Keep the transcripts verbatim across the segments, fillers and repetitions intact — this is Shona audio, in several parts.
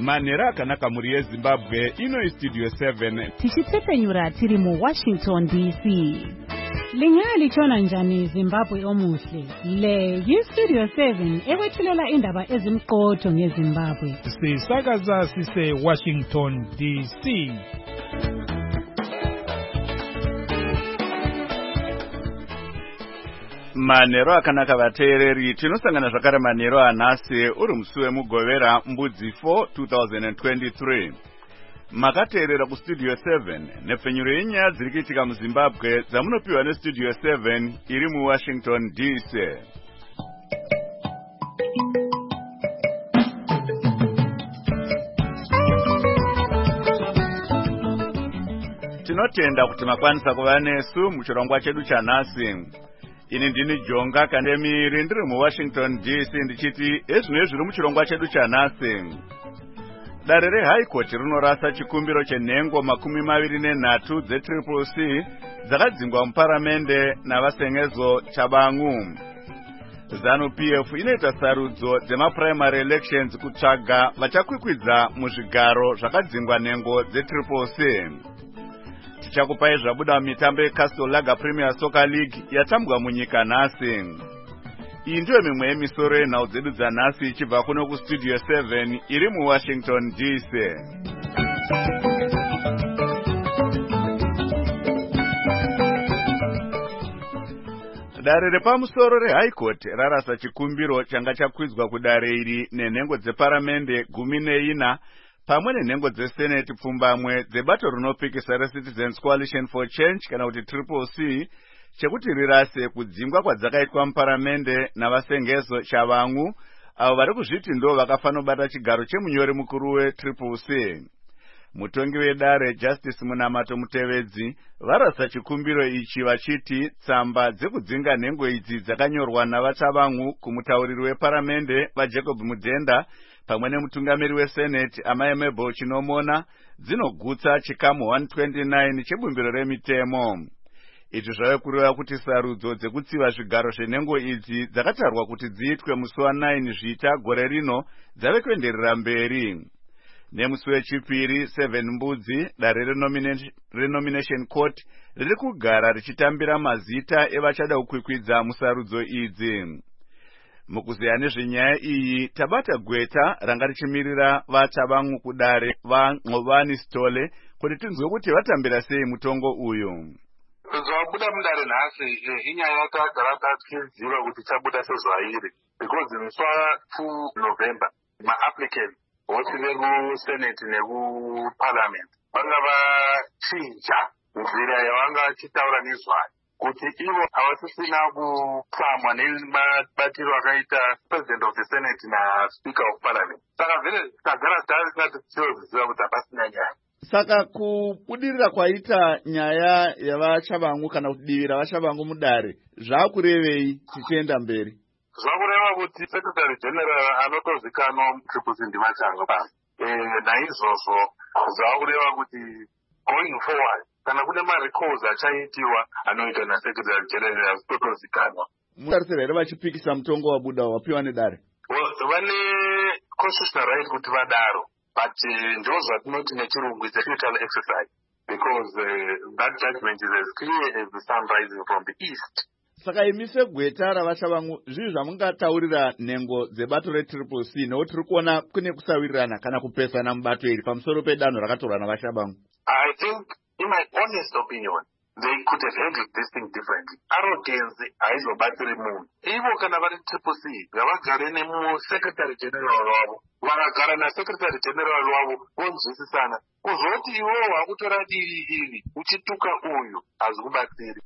manhero akanaka mhuri yeZimbabwe. Ino Studio seven tichitepfenyura tiri mu Washington D C. Lingaya lichona njani Zimbabwe omuhle? Le yi-Studio seven ekwethulela indaba ezimqotho ngeZimbabwe. Sisakaza sise Washington D C. Manhero akanaka vateereri, tinosangana zvakare manhero anhasi uri musi wemugovera mbudzi four two thousand twenty-three. Makateerera kuStudio seven nepfenyuro yenyaya dziri kuitika muZimbabwe dzamunopiwa neStudio seven iri muWashington D C. Tinotenda kuti makwanisa kuva nesu muchirongwa chedu chanhasi. Ini ndini Jonga Kandemiri ndiri muWashington D C ndichiti ezvinoi zviri muchirongwa chedu chanhasi. Dare reHigh Court rinorasa chikumbiro chenhengo makumi maviri nenhatu dzetriple C dzakadzingwa muparamende navasengezo Chabangu. ZANU-P F inoita sarudzo dzemaprimary elections kutsvaga vachakwikwidza muzvigaro zvakadzingwa nhengo dzetriple C. Tichakupai zvabuda mitambo yeCastle Lager Premier Soccer League yatambwa munyika nhasi. Iyi ndiyo mimwe yemisoro yenhau dzedu dzanhasi ichibva kuno kuStudio seven iri muWashington D C. Dare repamusoro reHigh Court rarasa chikumbiro changa chakwidzwa kudare iri nenhengo dzeparamende gumi neina pamwe nenhengo dzeseneti pfumbamwe dzebato rinopikisa reCitizens Coalition for Change kana kuti triple C chekuti rirase kudzingwa kwadzakaitwa muparamende navasengezo Chabangu avo vari kuzviti ndo vakafanobata chigaro chemunyori mukuru wetriple C. Mutongi wedare Justice Munamato Mutevedzi varasa chikumbiro ichi vachiti tsamba dzekudzinga nhengo idzi dzakanyorwa navaChabangu kumutauriri weparamende vaJacob Mudhenda pamwe nemutungamiri weSenate Amai Mabel Chinomona dzinogutsa chikamu one twenty-nine chebumbiro remitemo. Izvi zvave kureva kuti sarudzo dzekutsiva zvigaro zvenhengo idzi dzakatarwa kuti dziitwe musi wa9 zvita gore rino dzave kuenderera mberi. Nemusi wechipiri seven mbudzi dare renomination court riri kugara richitambira mazita evachada kukwikwidza musarudzo idzi. Mukuzeya nezvenyaya iyi tabata gweta ranga richimirira vaChabangu kudare vaNqobani Stole kuti tinzwe kuti vatambira sei mutongo uyu. Zvabuda mudare nhasi inyaya yatagara tichiziva kuti chabuda sezvairi because musi wa2 November ma-applicants vose vekusenate nekuparliament vanga vachinja nzira yavanga vachitaura nezvayo kuti ivo havasisina kupamwa nemabatiro akaita president of the senate naspeaker of parliament. Saka vhele tagara tarisati tichiziva kuti hapasina nyaya. Saka kubudirira kwaita nyaya yavaChabangu kana kuti divi ravaChabangu mudare zvakurevei tichienda mberi? Zvakureva kuti secretary general anotozikanwa mutriple C ndivachanga basi. Naizvozvo zvakureva kuti going forward kana kune marecalls achaitiwa anoitwa nasecretary general azitotozikanwa. Mutarisira here vachipikisa mutongo wabuda wapiwa nedare? Vane constitutional right kuti vadaro, but ndo zvatinoti nechirungu it's a futile exercise because uh, that judgment is as clear as the sun rising from the east. Saka imi segweta ravaChabangu zvinhu zvamungataurira nhengo dzebato retriple C nekuti tiri kuona kune kusawirirana kana kupesana mubato iri pamusoro pedanho rakatorwa navaChabangu? I think in my honest opinion they could have handled this thing differently. Arrogance haizobatsiri munhu. Ivo kana vari triple C ngavagare nemusecretary general wavo, vakagara nasecretary general wavo vonzwisisana. Kuzoti ivowo vakutora divi iri uchituka uyu hazvikubatsiri.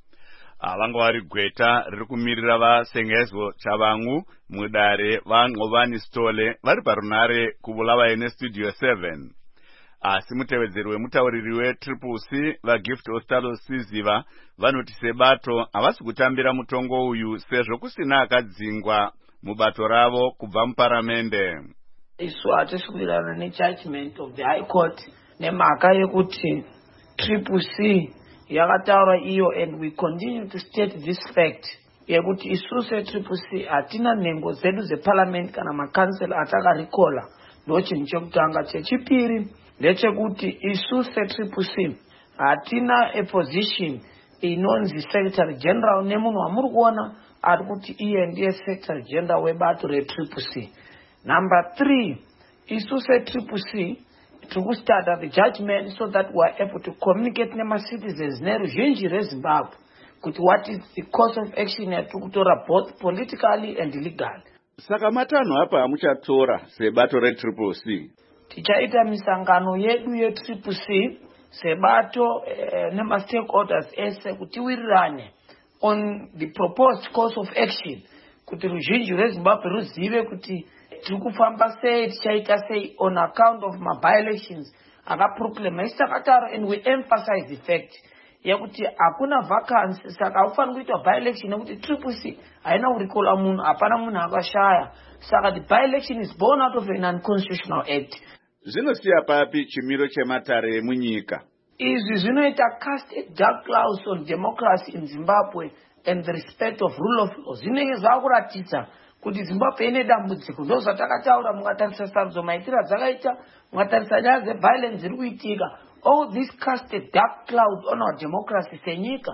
Avanga vari gweta riri kumirira vasengezo Chabangu mudare vaNqobani Stole vari parunare kuvulava neStudio seven. Asi mutevedzeri wemutauriri wetriple C vaGift Ostalo Siziva vanoti sebato havasi kutambira mutongo uyu sezvo kusina akadzingwa mubato ravo kubva muparamende. Isu hatisiwirirana nejudgment of the High Court nemhaka yekuti triple C yakataura iyo, and we continue to state this fact yekuti isu setriple C hatina nhengo zedu zeparliament kana makansela atakarikola ndochinhu chekutanga. Chechipiri ndechekuti isu setriple C hatina a position inonzi secretary general nemunhu wamuri kuona ari kuti iye ndiye secretary general webato retriple C. Number three, isu setriple C tiri kustarta the judgment so that we are able to communicate nemacitizens neruzhinji rwezimbabwe kuti what is the course of action yatiri kutora both politically and legally. Saka matanho apa amuchatora sebato retriple C? Tichaita misangano yedu yetriple C sebato eh, nema-stakeholders ese kuti wirirane on the proposed course of action kuti ruzhinji rwezimbabwe ruzive kuti tiri kufamba sei, tichaita sei on account of ma-by-elections akaproclama isitakataro, and we emphasize the fact yekuti hakuna vacancy. Saka haufaniri kuita by-election nekuti triple C haina kurikola munhu, hapana munhu akashaya. Saka the by-election is born out of an unconstitutional act. Zvinosiya papi chimiro chematare emunyika? Izvi zvinoita cast a dark cloud on democracy in Zimbabwe and the respect of rule of law. Zvinenge zvakuratidza kuti Zimbabwe ine dambudziko. Ndo zvatakataura mukatarisa sarudzo maitira dzakaita, mukatarisa nyaya dzeviolence dziri kuitika. All this cast a dark cloud on our democracy senyika.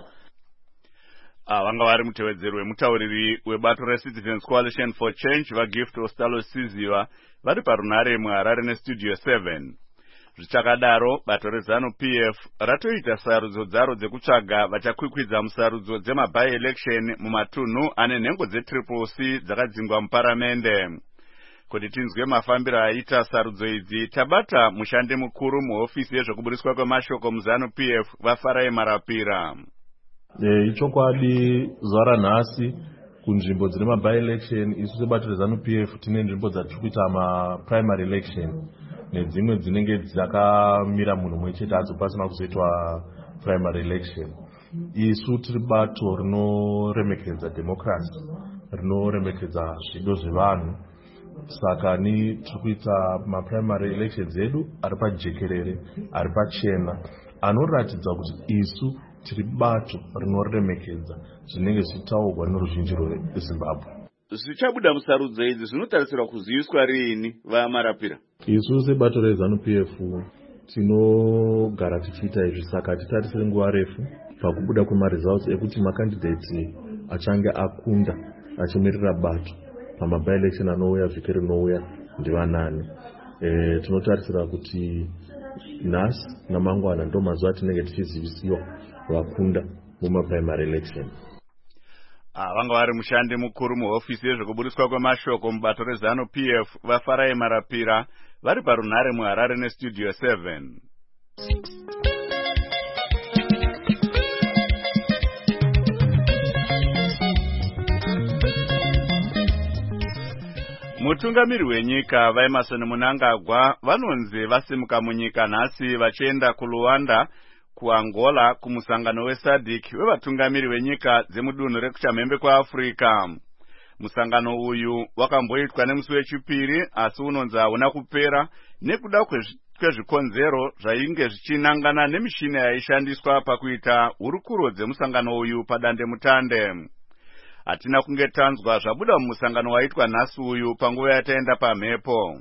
Ah, vanga vari mutevedzeri wemutauriri webato reCitizens Coalition for Change vaGift Ostalo Siziva vari parunare muHarare neStudio seven. Zvichakadaro, bato reZanu-P F ratoita sarudzo dzaro dzekutsvaga vachakwikwidza musarudzo dzema-by-election mumatunhu ane nhengo dzetriple C dzakadzingwa muparamende. Kuti tinzwe mafambiro aita sarudzo idzi, tabata mushandi mukuru muhofisi yezvekuburiswa kwemashoko muZanu-P F vaFarai Marapira. E, ichokwadi zuva ranhasi kunzvimbo dzine ma-by-election isu sebato reZanu-P F tine nzvimbo dzatiri kuita ma-primary election nedzimwe dzinenge dzakamira munhu mumwe chete hadzo pasina kuzoitwa primary election. Isu tiri bato rinoremekedza democracy, rinoremekedza zvido zvevanhu. Saka ni tiri kuita ma-primary elections edu ari pajekerere, ari pachena, anoratidza kuti isu tiri bato rinoremekedza zvinenge zvichitaurwa noruzhinji rweZimbabwe. Zvichabuda musarudzo idzi zvinotarisirwa kuziviswa riini vaMarapira? Isu sebato reZanu-P F tinogara tichiita izvi, saka titarisire nguva refu pakubuda kwemaresults ekuti makandidate achange akunda achimirira bato pama-by-election anouya vhiki rinouya ndivanani. E, tinotarisira kuti nhasi namangwana ndo mazuva atinenge tichizivisiwa vakunda muma-primary election. Ah, vanga vari mushandi mukuru muhofisi yezvekuburiswa kwemashoko mubato reZanu-P F vaFarai Marapira vari parunare muHarare neStudio seven. Mutungamiri wenyika vaEmmerson Mnangagwa vanonzi vasimuka munyika nhasi vachienda kuRwanda, kuAngola kumusangano weSADC wevatungamiri venyika dzemudunhu rekuchamhembe kwaAfrica. Musangano uyu wakamboitwa nemusi wechipiri asi unonzi hauna kupera nekuda kwezvikonzero zvainge zvichinangana nemishina yaishandiswa pakuita hurukuro dzemusangano uyu padande mutande. Hatina kunge tanzwa zvabuda mumusangano waitwa nhasi uyu panguva yataenda pamhepo.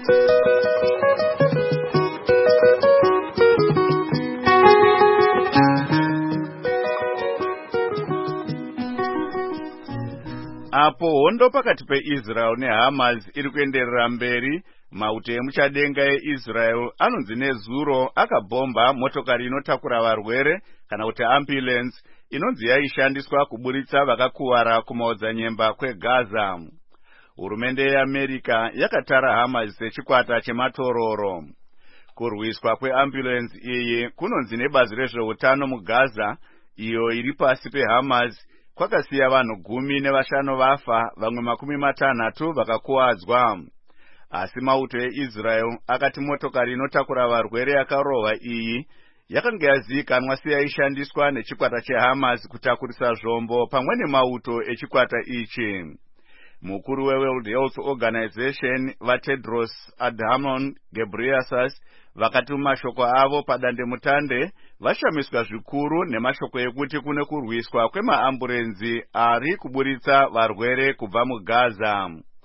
Apo hondo pakati peIsrael neHamas iri kuenderera mberi, mauto emuchadenga eIsrael anonzi nezuro akabhomba motokari inotakura varwere kana kuti ambulance inonzi yaishandiswa kuburitsa vakakuwara kumaodzanyemba kweGaza. Hurumende yeAmerica yakatara Hamas sechikwata chematororo. Kurwiswa kweambulance iyi kunonzi nebazi rezveutano muGaza, iyo iri pasi peHamas, kwakasiya vanhu gumi nevashanu vafa, vamwe makumi matanhatu vakakuwadzwa. Asi mauto eIsrael akati motokari inotakura varwere yakarohwa iyi yakanga yazivikanwa seyaishandiswa nechikwata cheHamas kutakurisa zvombo pamwe nemauto echikwata ichi. Mukuru weWorld Health Organization vaTedros Adhanom Ghebreyesus vakati mumashoko avo padande mutande vashamiswa zvikuru nemashoko ekuti kune kurwiswa kwemaamburenzi ari kuburitsa varwere kubva muGaza.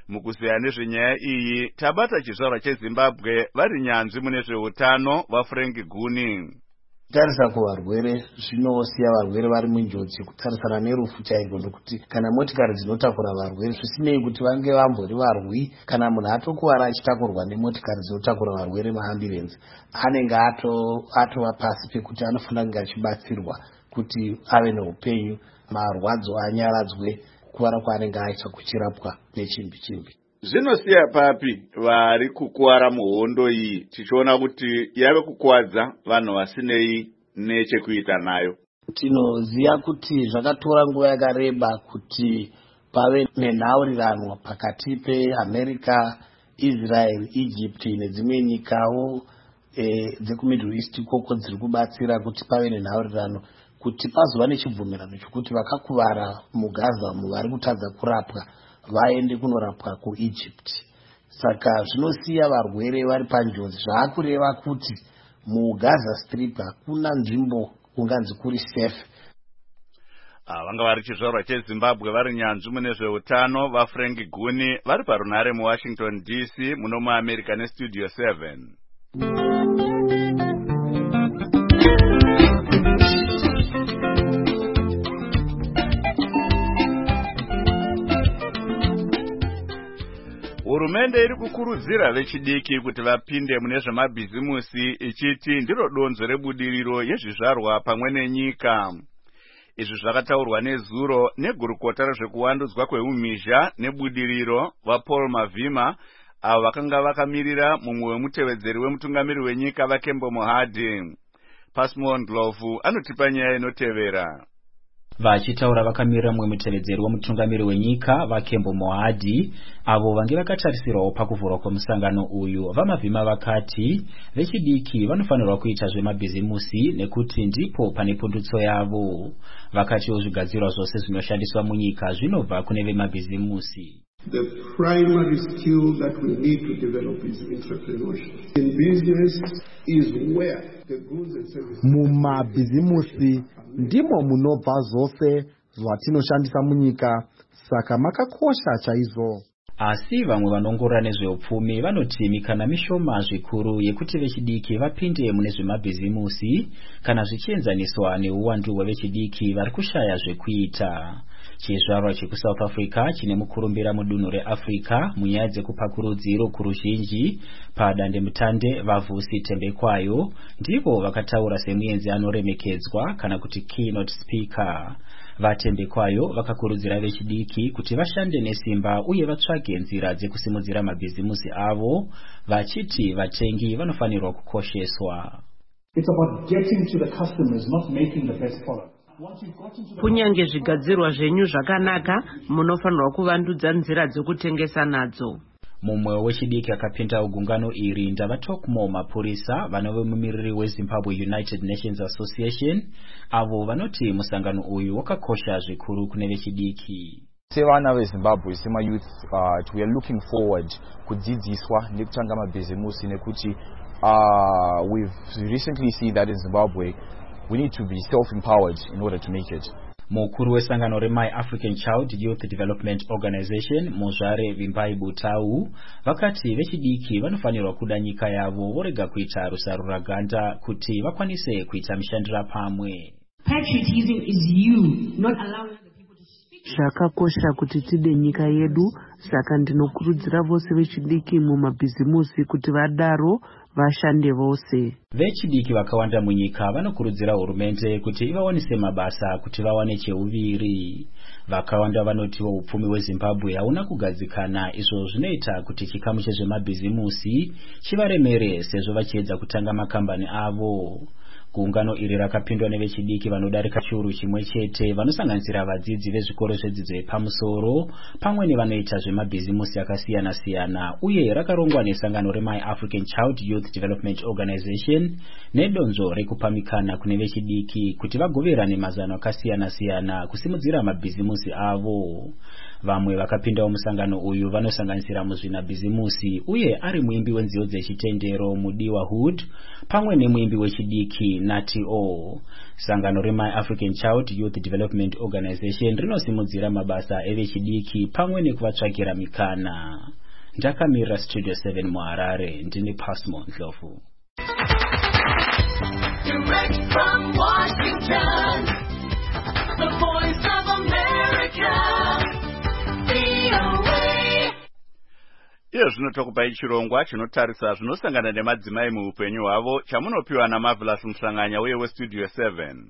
Mukuseya nezvenyaya iyi tabata chizvarwa cheZimbabwe vari nyanzvi mune zveutano vaFrank Guni. Tarisa kuvarwere zvinosiya varwere vari munjodzi kutarisana nerufu chairwo, nokuti kana motikari dzinotakura varwere zvisinei kuti vange vambori varwi, kana munhu atokuwara achitakurwa nemotikari dzinotakura varwere maambulenzi, anenge atova pasi pekuti anofanira kunge achibatsirwa kuti ave neupenyu, marwadzo anyaradzwe, kuwara kwaanenge aita kuchirapwa nechimbi chimbi. Zvinosiya papi vari kukuwara muhondo iyi tichiona kuti yave kukuwadza vanhu vasinei nechekuita nayo? Tinoziva kuti zvakatora nguva yakareba kuti pave nenhaurirano pakati peAmerica, Israel, Egypt nedzimwe nyikawo e, dzekuMiddle East ikoko dziri kubatsira kuti pave nenhaurirano kuti pazova nechibvumirano chokuti vakakuvara muGaza vari kutadza kurapwa vaende kunorapwa kuEgypt. Saka zvinosiya varwere vari panjodzi, zvaakureva kuti muGaza Strip hakuna nzvimbo kunganzi kuri safe. Vanga vari chizvarwa cheZimbabwe vari nyanzvi mune zveutano vaFrank Guni vari parunhare muWashington D C muno muAmerica neStudio seven. Hurumende iri kukurudzira vechidiki kuti vapinde mune zvemabhizimusi ichiti ndiro donzo rebudiriro yezvizvarwa pamwe nenyika. Izvi zvakataurwa nezuro negurukota rezvekuwandudzwa kweumhizha nebudiriro vaPaul Mavhima, avo vakanga vakamirira mumwe wemutevedzeri wemutungamiri wenyika vaKembo Mohadi. Pasmo Ndlovu anotipa nyaya inotevera. Vachitaura vakamirira mumwe mutevedzeri wemutungamiri wenyika vaKembo Mohadi, avo vange vakatarisirwawo pakuvhurwa kwemusangano uyu, vaMavhima vakati vechidiki vanofanirwa kuita zvemabhizimusi nekuti ndipo pane pundutso yavo. Vakatiwo zvigadzirwa zvose zvinoshandiswa munyika zvinobva kune vemabhizimusi. The primary skill that we need to develop is entrepreneurship. In business is where the goods and services. Mumabhizimusi ndimo munobva zvose zvatinoshandisa munyika, saka makakosha chaizvo. Asi vamwe vanongorora nezveupfumi vanoti mikana mishoma zvikuru yekuti vechidiki vapinde mune zvemabhizimusi kana zvichienzaniswa neuwandu hwevechidiki vari kushaya zvekuita. Chizvarwa chekuSouth Africa chine mukurumbira mudunhu reAfrica munyaya dzekupa kurudziro kuruzhinji padandemutande vaVusi Thembekwayo ndivo vakataura semuenzi anoremekedzwa kana kuti keynote speaker. VaThembekwayo vakakurudzira vechidiki kuti vashande nesimba uye vatsvage nzira dzekusimudzira mabhizimusi avo, vachiti vatengi vanofanirwa kukosheswa. It's about getting to the customers, not making the best product. Kunyange zvigadzirwa zvenyu zvakanaka, munofanirwa kuvandudza nzira dzokutengesa nadzo. Mumwe wechidiki akapinda ugungano iri ndavaTokmo Mapurisa vanove mumiriri weZimbabwe United Nations Association, avo vanoti musangano uyu wakakosha zvikuru kune vechidiki. Sevana veZimbabwe sema youth uh, we are looking forward kudzidziswa nekutanga mabhizimusi nekuti uh, we've recently seen that in Zimbabwe we need to be self-empowered in order to make it. Mukuru wesangano reMy African Child Youth Development Organization Muzvare Vimbai Butau vakati vechidiki vanofanirwa kuda nyika yavo vorega kuita rusarura ganda kuti vakwanise kuita mishandira pamwe. Patriotism is you not allowing other people to speak. Zvakakosha kuti tide nyika yedu, saka ndinokurudzira vose vechidiki mumabhizimusi kuti vadaro vashande vose. Vechidiki vakawanda munyika vanokurudzira hurumende kuti ivawanise mabasa kuti vawane cheuviri. Vakawanda vanotiwo upfumi hweZimbabwe hauna kugadzikana, izvo zvinoita kuti chikamu chezvemabhizimusi chivaremere sezvo vachiedza kutanga makambani avo. Gungano iri rakapindwa nevechidiki vanodarika chiuru chimwe chete vanosanganisira vadzidzi vezvikoro zvedzidzo yepamusoro pamwe nevanoita zvemabhizimusi akasiyana siyana, uye rakarongwa nesangano reMy African Child Youth Development Organization nedonzvo rekupamikana kune vechidiki kuti vagoverane mazano akasiyana siyana kusimudzira mabhizimusi avo. Vamwe vakapindawo musangano uyu vanosanganisira muzvinabhizimusi uye ari muimbi wenziyo dzechitendero Mudiwa Hood pamwe nemuimbi wechidiki Nati O. Sangano reMy African Child Youth Development Organization rinosimudzira mabasa evechidiki pamwe nekuvatsvakira mikana. Ndakamira Studio seven muHarare, ndini Pasmo Ndlovu. Direct from Washington, the voice of America, V O A. Iyo zvinotokupai chirongwa chinotarisa zvinosangana nemadzimai muupenyu hwavo chamunopiwa naMarvelous Mhlanganya uye weStudio seven.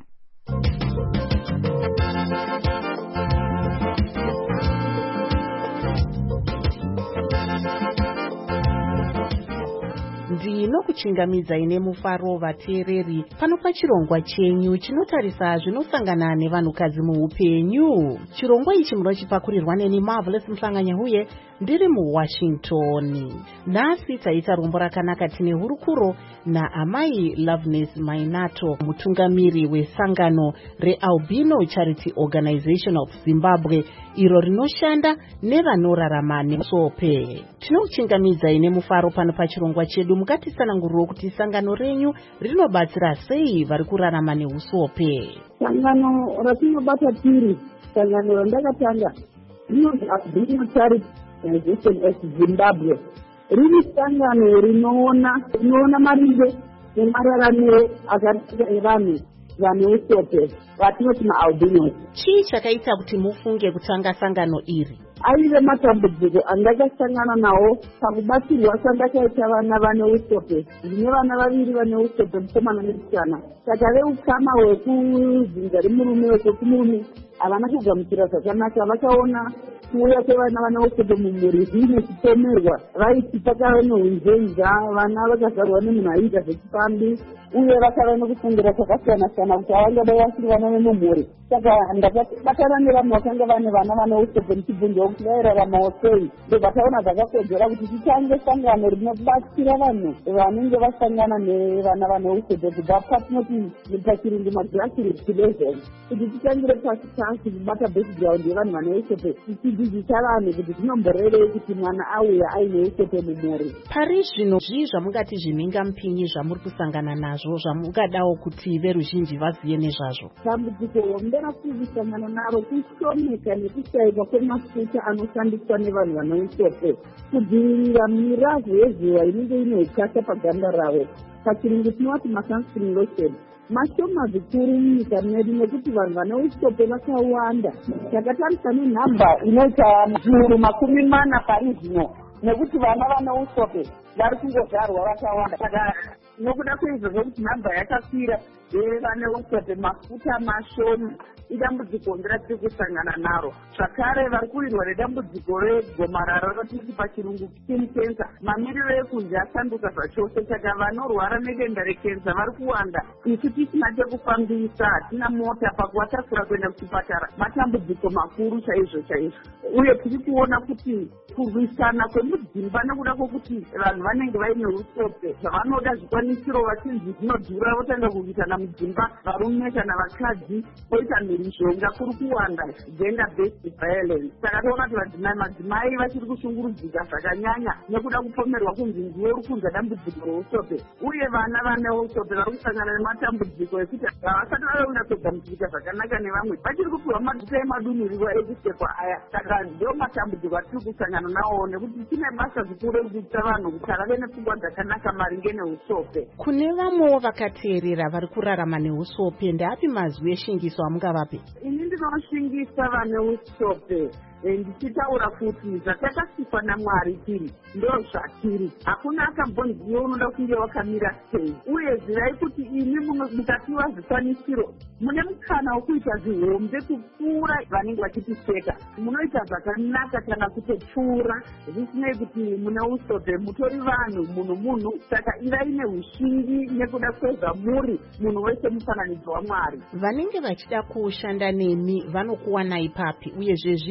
ndinokuchingamidza ine mufaro vateereri pano pachirongwa chenyu chinotarisa zvinosangana nevanhukadzi muupenyu. Chirongwa ichi munochipakurirwa neni Marvelous Mhlanganya uye ndiri muWashington. Nhasi taita rombo rakanaka tine hurukuro naamai Loveness Mainato, mutungamiri wesangano reAlbino Charity Organization of Zimbabwe iro rinoshanda nevanorarama nesope. Tinokuchingamidza ine mufaro pano pachirongwa chedu. Mukatisananguriro kuti sangano renyu rinobatsira sei vari kurarama neusope. Sangano ratinobata tiri, sangano randakatanga rinonzi Albino Charity Organization of Zimbabwe. Riri sangano rinoona rinoona maringe nemararamiro akaita evanhu vane usope vatinoti maAlbinos. Chii chakaita kuti mufunge kutanga sangano iri? Aive matambudziko andakasangana nawo pakubatsirwa kwandakaita vana vane usope. Ndine vana vaviri vane usope, mukomana nemusikana. Saka veukama hwekuzinga remurume wekumurume havana kugamuchira zvakanaka. Vakaona kuuya kwevana vane usope mumhuri zvine chipomerwa, vaiti pakava neunzenza, vana vakazarwa nemunhu aiita zvechipambi uye vakava nekufungira zvakasiyana siyana kuti havangada vasiri vana vemumhuri. Saka ndakabatana nevamwe vakanga vane vana vane usope ndichibvunzwa kuti vairaramawo sei. Ndobva taona zvakakodzera kuti titange sangano rinobatsira vanhu vanenge vasangana nevana vane usope kubva patinoti pachirungu magrassroots level, kuti titangire pasi pasi kubata background yevanhu vane usope, tichidzidzisa vanhu kuti zvinomborevei kuti mwana auya aine usope mumhuri. Pari zvino zvii zvamungati zvimhingamupinyi zvamuri kusangana nazvo zvamungadawo kuti veruzhinji vazive nezvazvo? Dambudziko ndera kusangana naro kushomeka nekushayikwa kwemafuta anoshandiswa nevanhu vane usope kudzivirira miravhu yezuva inenge ine ukasha paganda ravo. Pachirungu tinoti masunscreen lotion. Mashoma zvikuru munyika medu nekuti vanhu vane usope vakawanda. Takatarisa nenhamba inoita zviuru makumi mana pari zvino, nekuti vana vane usope vari kungozvarwa vakawanda. Saka nokuda kweizvozvo kuti nhamba yakakwira vane usope mafuta mashoma idambudziko nderatiri kusangana naro. Zvakare vari kuwirwa nedambudziko regomarara ratinoti pachirungu skin cancer. Mamiriro ekunze asanduka zvachose, saka vanorwara nedenda rekenza vari kuwanda. Isu tisina chekufambisa, hatina mota pakuvatakura kuenda kuchipatara. Matambudziko makuru chaizvo chaizvo. Uye tiri kuona kuti kurwisana kwemudzimba nekuda kwokuti vanhu vanenge vaine usope zvavanoda zvikwanisiro vachinzi zvinodhura votanga kuitana mudzimba, varume kana vakadzi poita mhirizhonga kuri kuwanda, gender based violence. Saka toona kuti madzimai vachiri kushungurudzika zvakanyanya nekuda kupomerwa kunzi ndiwe uri kunza dambudziko reusope. Uye vana vane usope vari kusangana nematambudziko ekuti havasati vave kunatsogamuchirika zvakanaka nevamwe, vachiri kupiwa mazuta emadunhurirwa ekusekwa aya. Saka ndio matambudziko atiri kusangana nawo, nekuti tine basa zikuru rekudzidzisa vanhu kuti vave nepfungwa dzakanaka maringe neusope. Kune vamwewo vakateerera vari kurarama neusope, ndeapi mazwi eshingiso amungavape? Ini ndinoshingisa vane usope ndichitaura kuti zvatakasikwa naMwari tiri ndo zvatiri. Hakuna akambonziva unoda kunge wakamira sei. Uye zirai kuti imi mukapiwa zvikwanisiro mune mukana wekuita zvihombe kupfuura vanenge vachitiseka. Munoita zvakanaka kana kutopfuura zvisinei kuti mune usope mutori vanhu, munhu munhu. Saka ivai neushingi nekuda kwezvamuri, munhu wese mufananidzo waMwari. Vanenge vachida kushanda nemi vanokuwanai papi, uye zvezvii zvamunga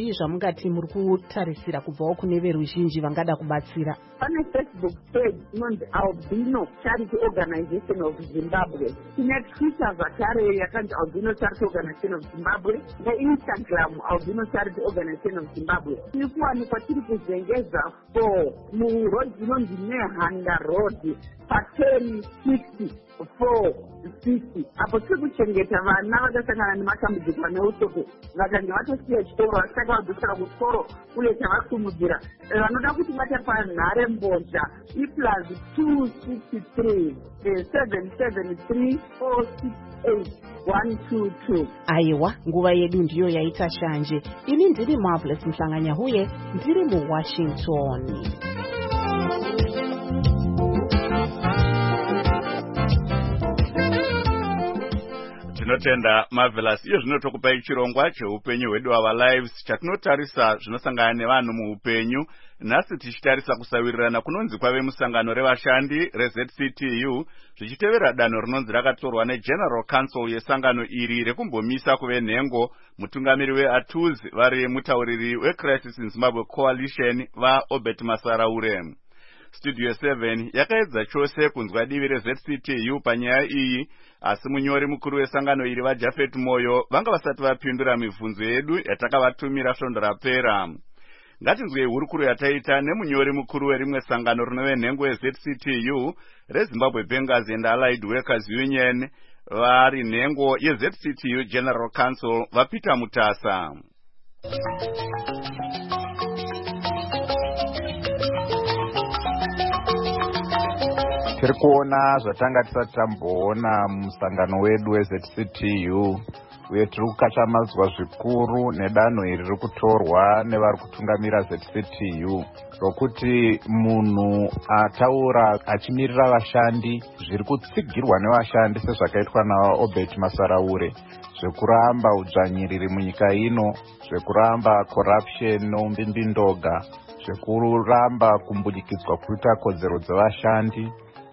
zvamungati muri kutarisira kubvawo kune veruzhinji vangada kubatsira? Pane Facebook page inonzi Albino Charity Organization of Zimbabwe. Tine Twitter zvakare yakanzi Albino Charity Organization of Zimbabwe neInstagram Albino Charity Organization of Zimbabwe. Tiri kuwanikwa tiri kuzengeza four muroad inonzi Nehanda Road pateni sixty four fifty. Apo tiri kuchengeta vana vakasangana nematambudziko neutsotso vakange vatosiya chitoro vasitaka vadzosera kuchitoro uye chavasumudzira vanoda kuti vatapa nhare mbozha iplus two sixty three seven seven three four six eight one two two. Aiwa, nguva yedu ndiyo yaita shanje. Ini ndiri Marvelous Mhlanganyahuye, ndiri muWashington. Tinotenda Marvelous. Iyo zvino tokupai chirongwa cheupenyu hwedu our lives chatinotarisa zvinosangana nevanhu muupenyu. Nhasi tichitarisa kusawirirana kunonzi kwave musangano revashandi reZ C T U zvichitevera danho rinonzi rakatorwa neGeneral Council yesangano iri rekumbomisa kuve nhengo mutungamiri weATUZ vari mutauriri weCrisis in Zimbabwe Coalition vaObert Masaraure. Studio seven yakaedza chose kunzwa divi reZ C T U panyaya iyi, asi munyori mukuru wesangano iri vaJafet Moyo vanga vasati vapindura mibvunzo yedu yatakavatumira svondo rapera. Ngatinzwei hurukuro yataita nemunyori mukuru werimwe sangano rinove nhengo yeZ C T U reZimbabwe Bankers and Allied Workers Union vari nhengo yeZ C T U General Council vaPeter Mutasa. Tiri kuona zvatanga tisati tamboona musangano wedu weZ C T U uye tiri kukachamadzwa zvikuru nedanho iri riri kutorwa nevari kutungamira Z C T U rokuti munhu ataura achimirira vashandi zviri kutsigirwa nevashandi sezvakaitwa naObert Masaraure zvekuramba udzvanyiriri munyika ino, zvekuramba corruption noumbindindoga, zvekuramba kumbudikidzwa kuita kodzero dzevashandi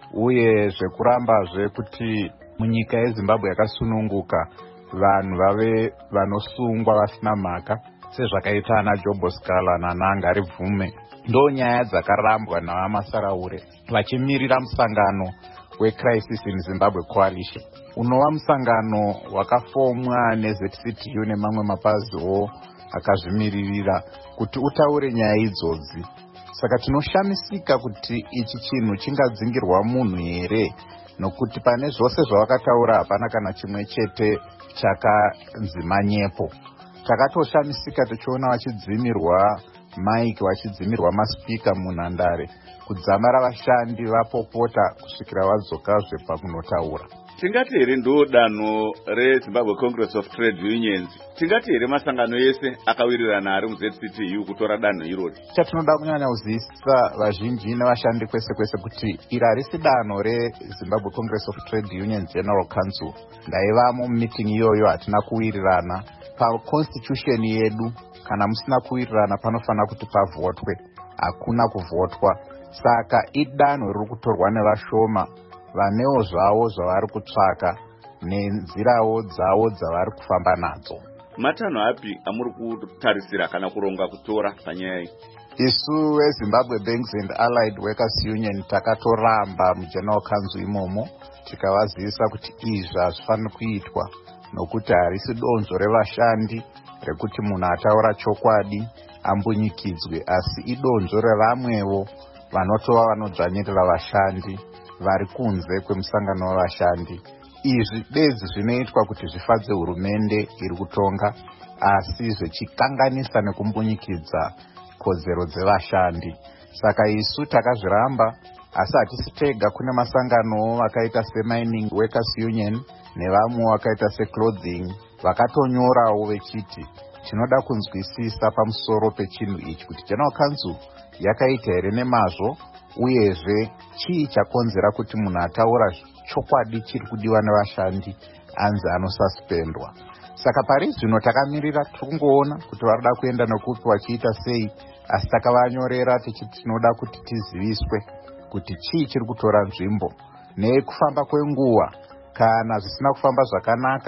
uye zvekurambazve kuti munyika yeZimbabwe yakasununguka vanhu vave vanosungwa vasina mhaka sezvakaita ana Jobo Scala naNangari Bvume. Ndo nyaya dzakarambwa navaMasaraure vachimirira musangano weCrisis in Zimbabwe Coalition unova musangano wakafomwa neZ C T U nemamwe mapaziwo akazvimiririra kuti utaure nyaya idzodzi. Saka tinoshamisika kuti ichi chinhu chingadzingirwa munhu here, nokuti pane zvose zvavakataura hapana kana chimwe chete chakanzi manyepo. Takatoshamisika tichiona vachidzimirwa mike, vachidzimirwa maspika munhandare, kudzamara vashandi vapopota kusvikira vadzokazve pakunotaura. Tingati here ndo danho reZimbabwe Congress of Trade Unions, tingati here masangano yese akawirirana ari muZ C T U kutora danho irori. Chatinoda kunyanya kuzivisa vazhinji nevashandi kwese kwese kuti iri harisi danho reZimbabwe Congress of Trade Unions General Council. Ndaivamo mumeeting iyoyo, hatina kuwirirana. PaConstitution yedu kana musina kuwirirana panofanira kuti pavhotwe, hakuna kuvhotwa. Saka idanho riri kutorwa nevashoma vanewo zvavo zvavari kutsvaka nenzirawo dzavo dzavari kufamba nadzo. Matanho api amuri kutarisira kana kuronga kutora panyaya iyi? Isu weZimbabwe Banks and Allied Workers Union takatoramba muGeneral Council imomo tikavazivisa kuti izvi hazvifaniri kuitwa, nokuti harisi donzvo revashandi rekuti munhu ataura chokwadi ambunyikidzwe, asi idonzvo revamwewo vanotova vanodzvanyirira vashandi vari kunze kwemusangano wavashandi. Izvi bedzi zvinoitwa kuti zvifadze hurumende iri kutonga, asi zvichikanganisa nekumbunyikidza kodzero dzevashandi. Saka isu takazviramba, asi hatisi tega. Kune masangano vakaita seMining Workers Union nevamwe vakaita seClothing vakatonyorawo vechiti tinoda kunzwisisa pamusoro pechinhu ichi kuti General Council yakaita here nemazvo, uyezve chii chakonzera kuti munhu ataura chokwadi chiri kudiwa nevashandi anzi anosuspendwa. Saka pari zvino takamirira tikungoona kuti varida kuenda nekupi vachiita sei, asi takavanyorera tichiti tinoda kuti tiziviswe kuti chii chiri kutora nzvimbo nekufamba kwenguva. Kana zvisina kufamba zvakanaka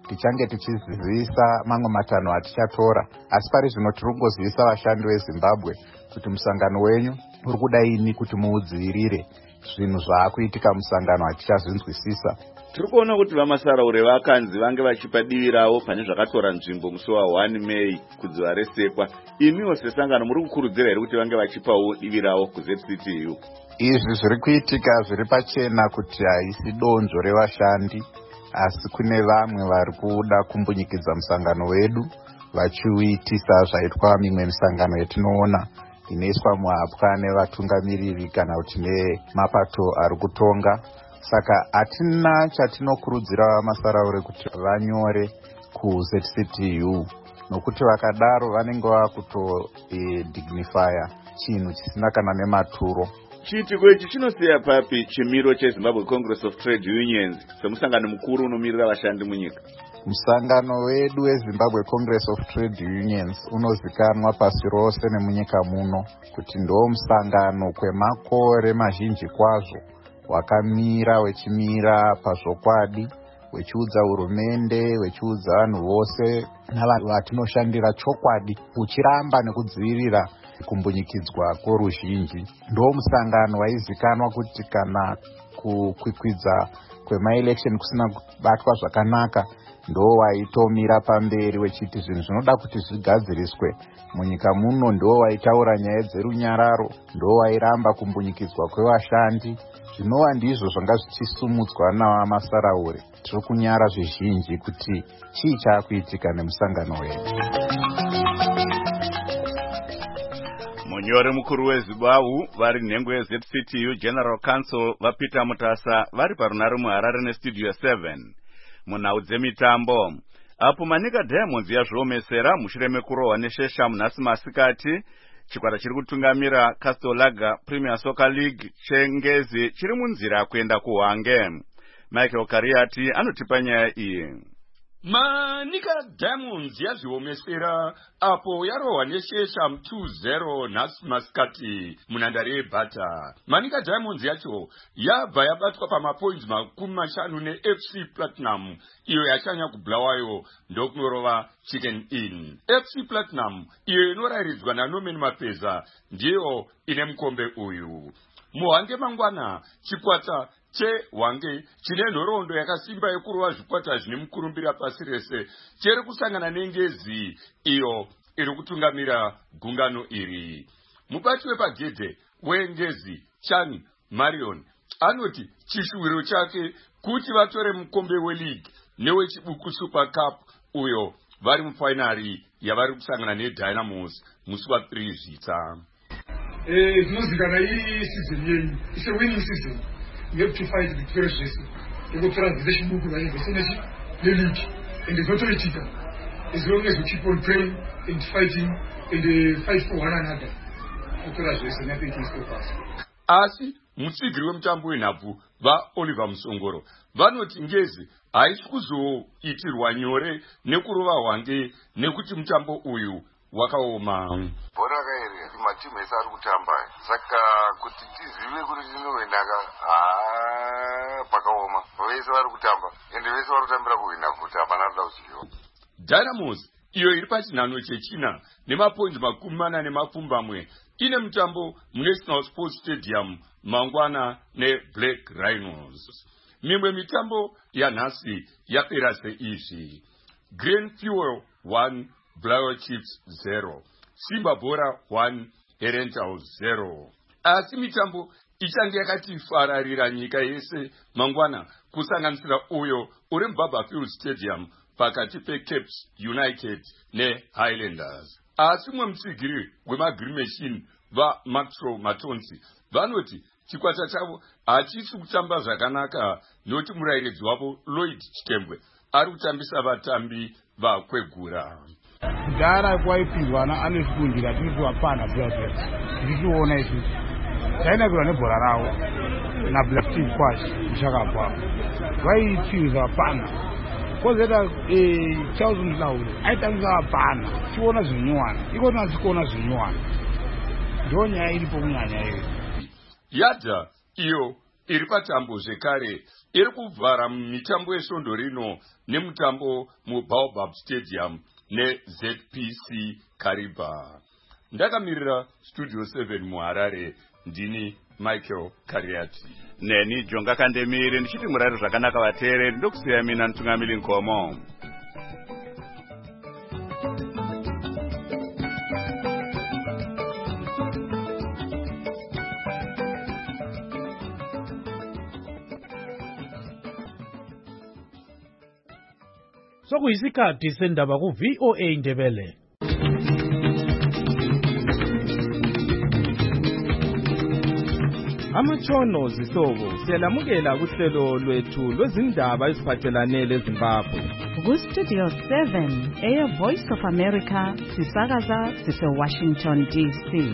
tichange tichizivisa mamwe matanho atichatora, asi pari zvino tiri kungozivisa vashandi vezimbabwe kuti musangano wenyu uri kuda ini kuti muudzivirire zvinhu zvaakuitika musangano hatichazvinzwisisa. Tiri kuona kuti vamasaraure vakanzi vange vachipa divi ravo pane zvakatora nzvimbo musi wa first May kudziva resekwa. Imiwo sesangano muri kukurudzira here kuti vange vachipawo divi ravo kuZ C T U? Izvi zviri kuitika zviri pachena kuti haisi donzvo revashandi, asi kune vamwe vari kuda kumbunyikidza musangano wedu vachiuitisa zvaitwa mimwe misangano yetinoona inoiswa muhapwa nevatungamiriri kana kuti nemapato ari kutonga. Saka hatina chatinokurudzira masaraure kuti vanyore kuZ C T U, nokuti vakadaro vanenge vakuto e, dignifya chinhu chisina kana nematuro. Chiitiko ichi chinosiya papi chimiro cheZimbabwe Congress of Trade Unions semusangano mukuru unomirira vashandi munyika? Musangano wedu weZimbabwe Congress of Trade Unions unozikanwa pasi rose nemunyika muno kuti ndo musangano kwemakore mazhinji kwazvo wakamira wechimira pazvokwadi, wechiudza hurumende, wechiudza vanhu vose navatinoshandira chokwadi, uchiramba nekudzivirira kumbunyikidzwa kworuzhinji. Ndo musangano waizikanwa kuti kana kukwikwidza kwemaelection kusina kubatwa zvakanaka ndo waitomira pamberi wechiti zvinhu zvinoda kuti zvigadziriswe munyika muno, ndo waitaura nyaya dzerunyararo, ndo wairamba kumbunyikidzwa kwevashandi. Zvinova ndizvo zvanga zvichisumudzwa navamasaraure. Tiri kunyara zvizhinji kuti chii chaakuitika nemusangano wedu. Munyori mukuru weZimbabwe vari nhengo yeZ C T U General Council vaPeter Mutasa vari parunare muHarare nestudio seven. Munhau dzemitambo, apo Manika Diamonds yazviomesera mushure mekurohwa neshesha munhasi masikati, chikwata chiri kutungamira Castle Lager Premier Soccer League chengezi chiri munzira kuenda kuHwange. Michael Kariati anotipa nyaya iyi. Manika Diamonds yazviomesera apo yarohwa neshesha two zero nhasi masikati munhandare yeBhata. Manika Diamonds yacho yabva yabatwa pamapoints makumi mashanu neF C Platinum iyo yashanya kubulawayo ndokunorova Chicken Inn. F C Platinum iyo inoraridzwa naNorman Mapeza ndiyo ine mukombe uyu. Muhwange mangwana chikwata cheHwange chine nhoroondo yakasimba yekurova zvikwata zvine mukurumbira pasi rese chiri kusangana nengezi iyo iri kutungamira gungano iri. Mubati wepagedhe wengezi Chan Marion anoti chishuwiro chake kuti vatore mukombe weleague newechibuku Super Cup uyo vari mufainari yavari kusangana neDynamos musi wa3 zvitsa. Eh, zvinozikana iyi season yeyi, it's a winning season. You have to fight the pressures. You go for the chibuku and the league, and the authority. As long as we keep on praying and fighting and uh, fight for one another, nothing can stop us. Asi mutsigiri wemutambo wenhabvu vaOliver Musongoro vanoti ngezi haisi kuzoitirwa nyore nekurova Hwange nekuti mutambo uyu wakaoma. Bhora kairi matimu ese ari kutamba, saka kuti tizive kuti tinowenaka haa pakaoma. Vese vari kutamba ende vese vari kutambira kuwina kuti hapana kuda kuchiyiwa. Dynamos iyo iri pachinhano chechina nemapointi makumi mana nemapfumbamwe ine mutambo muNational Sports Stadium mangwana neBlack Rhinos. Mimwe mitambo yanhasi yapera seizvi: Green Fuel one, Blair Chiefs zero, Simba Bora one, Herentals zero. Asi mitambo ichange yakati fararira nyika yese mangwana kusanganisira uyo uri muBarberfield Stadium pakati peCapes United neHighlanders. Asi mwe mutsigiri wemaGreen Machine vaMaxwell Matonzi vanoti chikwata chavo hachisi kutamba zvakanaka noti murairidzi wavo Lloyd Chitembwe ari kutambisa vatambi vakwegura. Kudhara kwaipinzwana anozvikundira tinozivapana Blackbirds tichiona izvi tainakirwa nebhora ravo naBlack Team kwashi mushakabva vaipinza vapana kozoita Charles Mhlauri aitambisa vapana tichiona zvinyuwana iko tinasikuona zvinyuwana ndo nyaya iripo kunyanya iri. Yadha iyo iri patambo zvekare iri kuvhara mitambo yesvondo rino nemutambo mubaobab stadium neZ P C Kariba. Ndakamirira studio seven muHarare, ndini Michael Kariati. Neni Jonga Kandemiri ndichiti murari zvakanaka vateereri, ndokusiya mina Ntungamiri Nkomo. Sokuyisikhathi sendaba ku V O A Ndebele. Amatshono zihlobo siyalamukela kuhlelo lwethu lwezindaba eziphathelane leZimbabwe. Ku-Studio seven, Air Voice of America, sisakaza sise-Washington D C.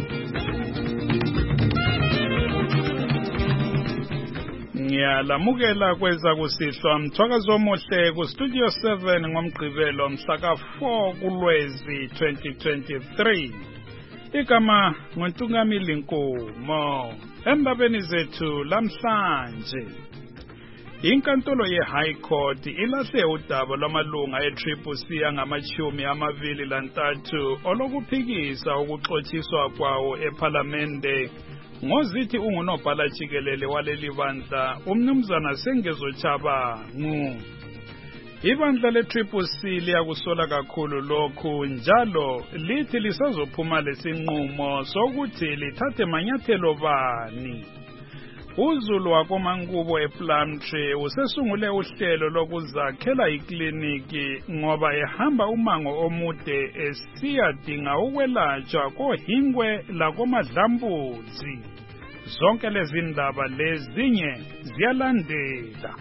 Ngiyalamukela kweza kusihlwa mthwakazo omuhle ku-Studio seven ngomgqibelo mhla ka four kuLwezi twenty twenty-three. Igama nguNtungamili Nkomo. Endabeni zethu lamhlanje, inkantolo ye-High Court ilahle udaba lwamalunga e-Triple C angamachumi amabili lantathu olokuphikisa ukuxotshiswa kwawo ePhalamende ngozithi ungunobhala jikelele waleli bandla umnumzana Sengezo Tshabangu. Ibandla le-Triple C liyakusola kakhulu lokhu njalo lithi lisazophuma lesinqumo sokuthi lithathe manyathelo bani. UZulu wakoMankubo ePlumtree usesungule uhlelo lokuzakhela ikliniki ngoba ehamba umango omude esiyadinga ukwelatshwa kohingwe lakomadlambuzi. Zonke lezi ndaba lezinye ziyalandela.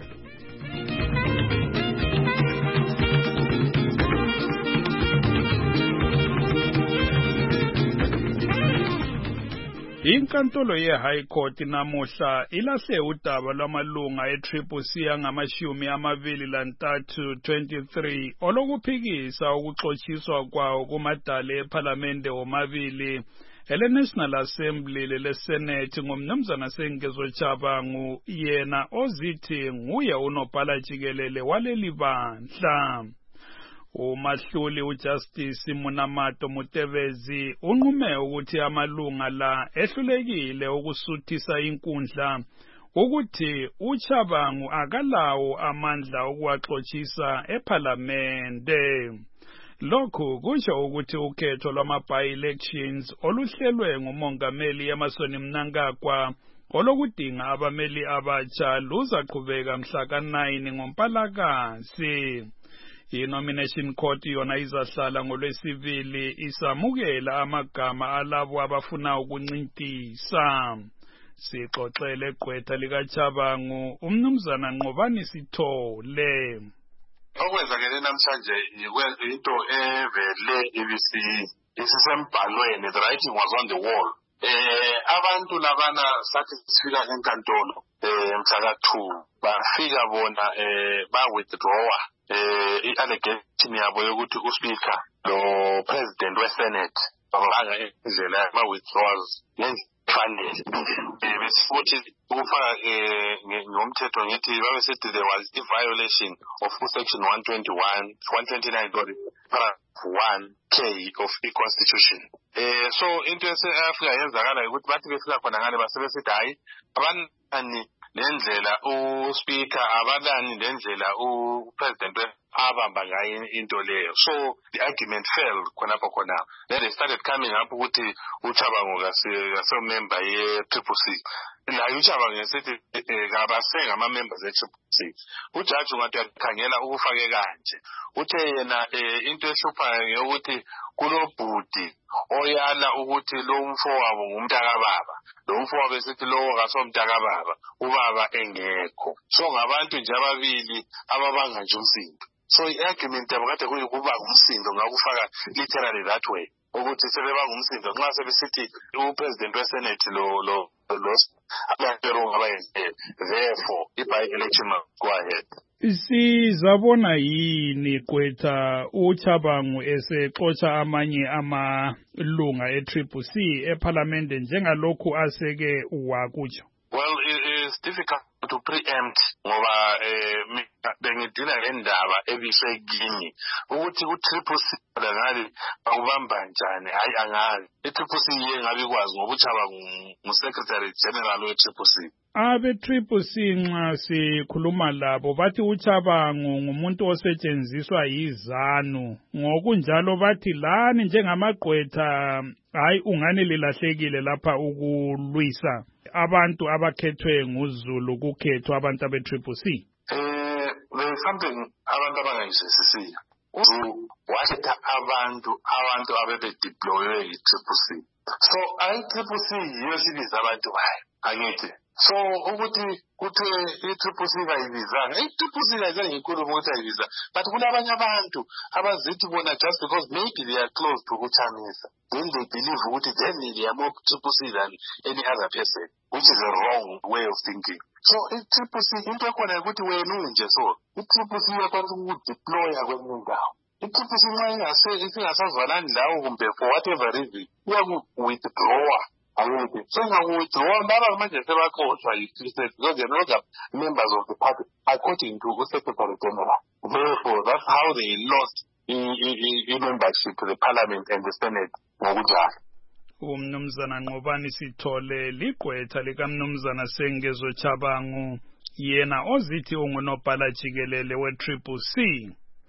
Inkantolo ye-High Court namuhla ilahle udaba lwamalunga e-Triple C angamashumi amabili lantathu twenty-three olokuphikisa ukuxotshiswa kwawo kumadale ePhalamende omabili ele-National Assembly lele-Senate ngomnumzana Sengezo Tshabangu yena ozithi nguye unobhala jikelele waleli bandla. Umahluli uJustice Munamato Mutevezi unqume ukuthi amalunga la ehlulekile ukusuthisa inkundla ukuthi uTshabangu akalawo amandla okuwaxotsisa ePhalamende. Lokhu kusho ukuthi ukhetho lwama-by-elections oluhlelwe ngumongameli Emmerson Mnangagwa olokudinga abameli abatsha luzaqhubeka mhla ka nine ngoMpalakazi. I-Nomination Court yona izahlala ngoLwesibili isamukela amagama alabo abafuna ukuncintisa. Sixoxele gqwetha likaTshabangu umnumzana Nqobani Sithole. Okwenzakele namhlanje into evele ibisi isisembhalweni, the writing was on the wall. Eh abantu labana sathi sifika enkantolo eh mhla two bafika bona eh ba withdraw eh i-allegation yabo yokuthi uspeaker lo president we-Senate babanga indlela yama-withdrawals ngendfanele besithi ukufaka ngomthetho ngithi babesithi there was a violation of section one twenty-one one twenty-nine paragraph one K of the constitution. Eh so into eseAfrika yenzakala ukuthi bathi befika khona ngale basebesithi hayi abanani nendlela uspeaker abalani nendlela upresident abamba ngayo into leyo. So the argument fell khonapho khona. Then they started coming up ukuthi uTshabangu kase member ye Triple C. Nayo uTshabangu ngesithi ngabasenga ama members e Triple C. Ujaji ungathi uyakhangela ukufake kanje. Uthe yena into ehluphayo ukuthi kulobhudi oyala ukuthi lo mfowabo ngumntakababa. Lo mfowabo esithi lo kasomntaka baba, ubaba engekho. So ngabantu nje ababili ababanga nje umsindo. So i-argument yabo kade kuyikuba umsindo ngakufaka literally that way. Ukuthi sebeba ngumsindo nxa sebesithi upresident weSenate lo lo lo abantero ngabayenze. Therefore i-by-election must go ahead. Sizabona yini gqwetha uTshabangu esexotsha amanye amalunga e-Triple C ePhalamende njengalokhu aseke wakutsho? Well, it is difficult to preempt ngoba eh bengidila ngendaba ebisekini ukuthi ku triple C ngale awubamba njani hayi angazi i-triple C iye ngabe kwazi ngoba uchaba ngu-secretary general we-triple C. Abe-triple C nxa sikhuluma labo bathi uChabangu ngumuntu osetshenziswa yizanu ngokunjalo bathi lani njengamagqwetha hayi ungani lilahlekile lapha ukulwisa abantu abakhethwe nguZulu kukhethwa abantu abe-triple C. Eh there's something abantu abangayizwisisiyo. uZulu wathetha abantu abantu abebe-deploywe yi-triple C. So i-triple C yiyo sibiza abantu bayo angithi. So ukuthi kuthi i-triple C bayibizanga i-triple C ayizange ikhulume ukuthi ayibiza but kunabanye abantu abazithi bona just because maybe they are close to uChamisa then they believe ukuthi then they are more triple C than any other person, which is a wrong way of thinking. So i-triple C into ekhona ukuthi wena unje so i-triple C iyakwanisa ukudeploya kwenye indawo. I-triple C nxa ingasazwalani lawo kumbe for whatever reason iyaku-withdrawa. So ngaku-withdrawa laba manje sebakhohlwa yi-Christian because they are not members of the party according to uSecretary General. Therefore, that's how they lost i-membership to the parliament and the senate ngokunjalo. Umnumzana Nqobani Sithole ligqwetha likamnumzana Sengezo Chabangu yena ozithi ungunobhala jikelele we-triple C.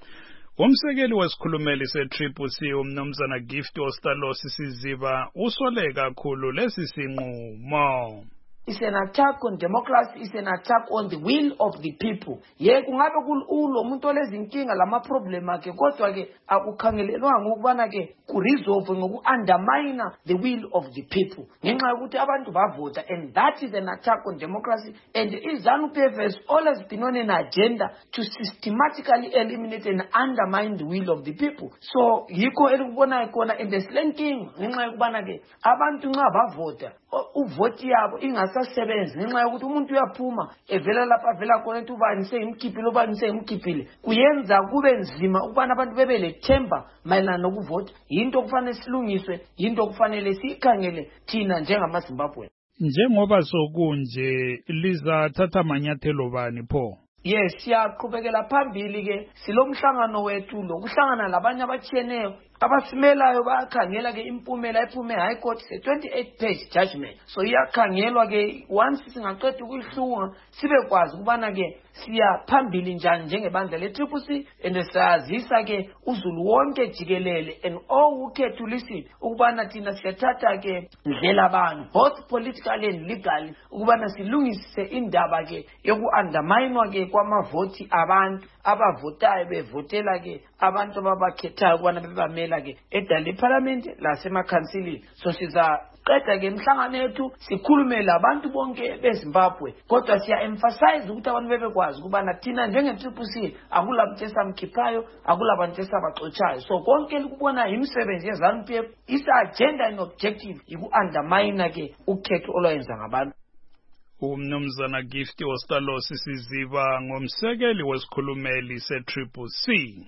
Umsekeli wesikhulumeli se-triple C umnumzana Gift Ostalos Siziba usole kakhulu lesi sinqumo. It's an attack on democracy, it's an attack on the will of the people. Ye kungabe kulo umuntu olezinkinga lama problem akhe kodwa ke akukhangelelwanga ukubana ke ku resolve ngoku undermine the will of the people. Ngenxa yokuthi abantu bavota, and that is an attack on democracy, and iZANU-P F has always been on an agenda to systematically eliminate and undermine the will of the people. So yikho elikubona khona in the slanking ngenxa yokubana ke abantu nxa bavota uvoti yabo ingasasebenzi ngenxa yokuthi umuntu uyaphuma evela lapha avela khona ethi ubani seyimkhiphile ubani seyimkhiphile kuyenza kube nzima ukubana abantu bebe lethemba mayelana nokuvota. Yinto okufanele silungiswe, yinto okufanele sikhangele thina njengamaZimbabwe. Njengoba sokunje lizathatha amanyathelo bani pho? Yes, siyaqhubekela phambili ke silomhlangano wethu lokuhlangana labanye abatshiyeneyo abasimelayo bayakhangela ke impumela ephume high court se twenty-eight page judgment. So iyakhangelwa ke once singaqeda ukuhlunga sibe kwazi ukubana ke siya phambili njani njengebandla le-triple C, and siyazisa ke uZulu wonke jikelele and all who care to listen ukubana thina siyathatha ke ndlela bani both politically and legally ukubana silungise indaba ke yoku-underminewa ke kwamavoti abantu abavotayo bevotela ke abantu ababakhethayo ukubana bebamela ke edala iparliament lasemakhansilini. So sizaqeda ke imhlangano yethu sikhulume labantu bonke beZimbabwe kodwa siya emphasize ukuthi abantu bebekwazi ukubana thina njenge-triple C akulabantu esamkhiphayo akulabantu esabaxotshayo. So konke likubona imisebenzi yeZANU-P F isa-agenda and objective yiku-undermine ke ukhetho olwayenza ngabantu. Umnumzana Gift Ostalos Siziba ngomsekeli wesikhulumeli se-triple C.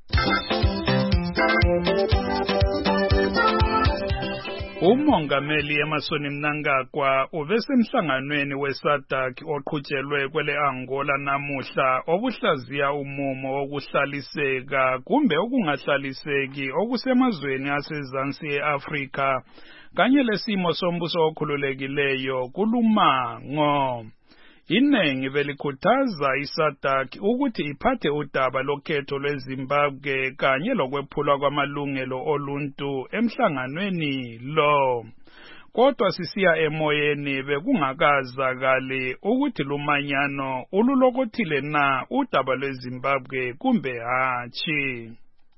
Umongameli Emmerson Mnangagwa ubesemhlanganweni weSADC oqhutshelwe kwele Angola namuhla obuhlaziya umumo wokuhlaliseka kumbe okungahlaliseki okusemazweni asezansi eAfrika kanye lesimo sombuso okhululekileyo kulumango. Inengi belikhuthaza iSADC ukuthi iphathe udaba lokhetho lweZimbabwe kanye lokwephulwa kwamalungelo oluntu emhlanganweni lo. Kodwa sisiya emoyeni bekungakazakali ukuthi lumanyano ululokothile na udaba lweZimbabwe kumbe hatshi.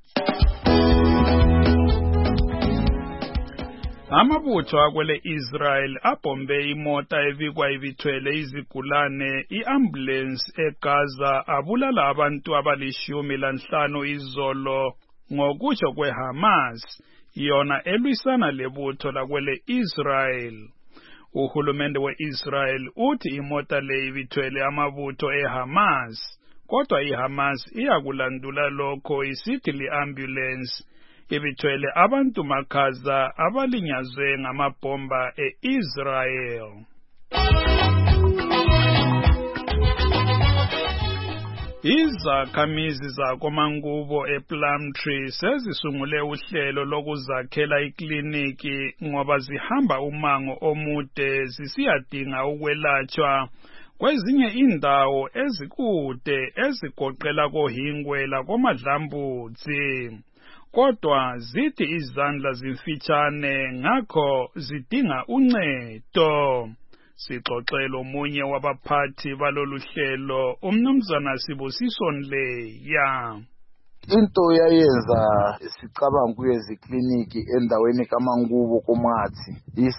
Amabutho akwele Israel abombe imota evikwa ibithwele izigulane iambulance eGaza abulala abantu abalishumi lanhlanu izolo ngokusho kweHamas yona elwisana lebutho lakwele Israel. Uhulumende weIsrael uthi imota le ibithwele amabutho eHamas kodwa iHamas iyakulandula lokho isithi liambulance ibithwele abantu makhaza abalinyazwe ngamabhomba e-Israel. Izakhamizi zakoMangubo ePlumtree sezisungule uhlelo lokuzakhela ikliniki ngoba zihamba umango omude zisiyadinga ukwelatshwa kwezinye indawo ezikude ezigoqela koHingwela koMadlambudzi. Kodwa zithi izandla zimfitshane ngakho zidinga uncedo. Sixoxela omunye wabaphathi balolu hlelo umnumzana Sibusiso Nleya. Into yayenza sicabanga kuyezi kliniki endaweni kaMangubo koMathi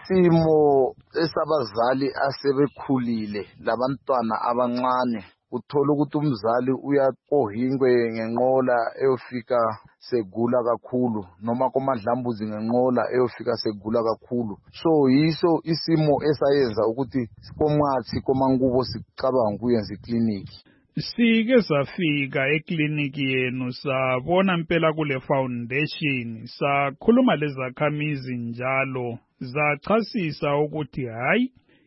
isimo esabazali asebekhulile labantwana abancane. Uthola ukuthi umzali uyakoHingwe ngenqola eyofika segula kakhulu noma koMadlambudzi ngenqola eyofika segula kakhulu. So yiso isimo esayenza ukuthi koMathi koMangubo sicabanga kuyenza ikliniki. Sike safika ekliniki yenu sabona impela kule foundation sakhuluma lezakhamizi njalo zachasisa ukuthi hayi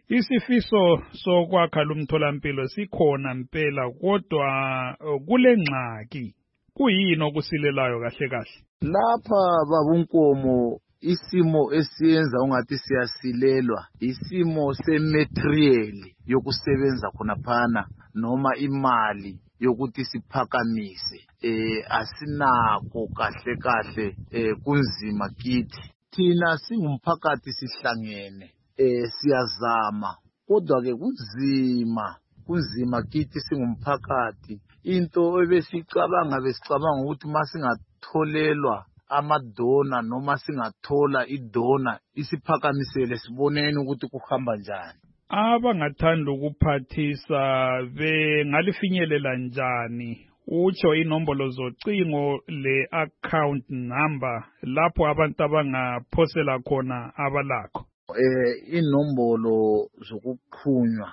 isifiso sokwakha lumtholampilo sikhona impela kodwa kule ngxaki kuyini okusilelayo kahle kahle. Lapha babunkomo isimo esiyenza ungathi siyasilelwa isimo sematerial yokusebenza khona phana noma imali yokuthi siphakamise eh asinako kahle kahle eh kunzima kithi thina singumphakathi sihlangene eh siyazama kodwa ke kunzima kunzima kithi singumphakathi into ebesicabanga besicabanga ukuthi masingatholelwa amadona noma singathola idona isiphakamisele siboneni ukuthi kuhamba njani. Abangathanda ukuphathisa bengalifinyelela njani utsho inombolo zocingo le account number lapho abantu abangaphosela khona abalakho. Eh inombolo zokuqhunywa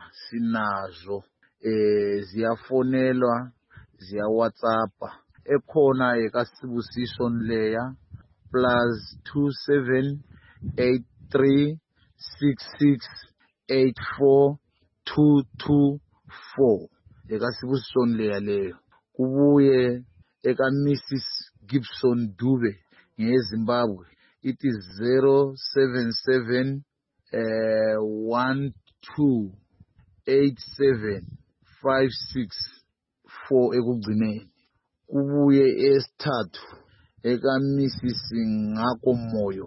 sinazo eh ziyafonelwa ziya WhatsApp ekhona ekaSibusiso Nleya plus two seven eight three six six eight four two two four ekaSibusiso Nleya leyo. Kubuye eka Missus Gibson Dube ngeZimbabwe it is zero seven seven one two eight seven five six four ekugcineni. Kubuye esithathu eka Missus Ngako Moyo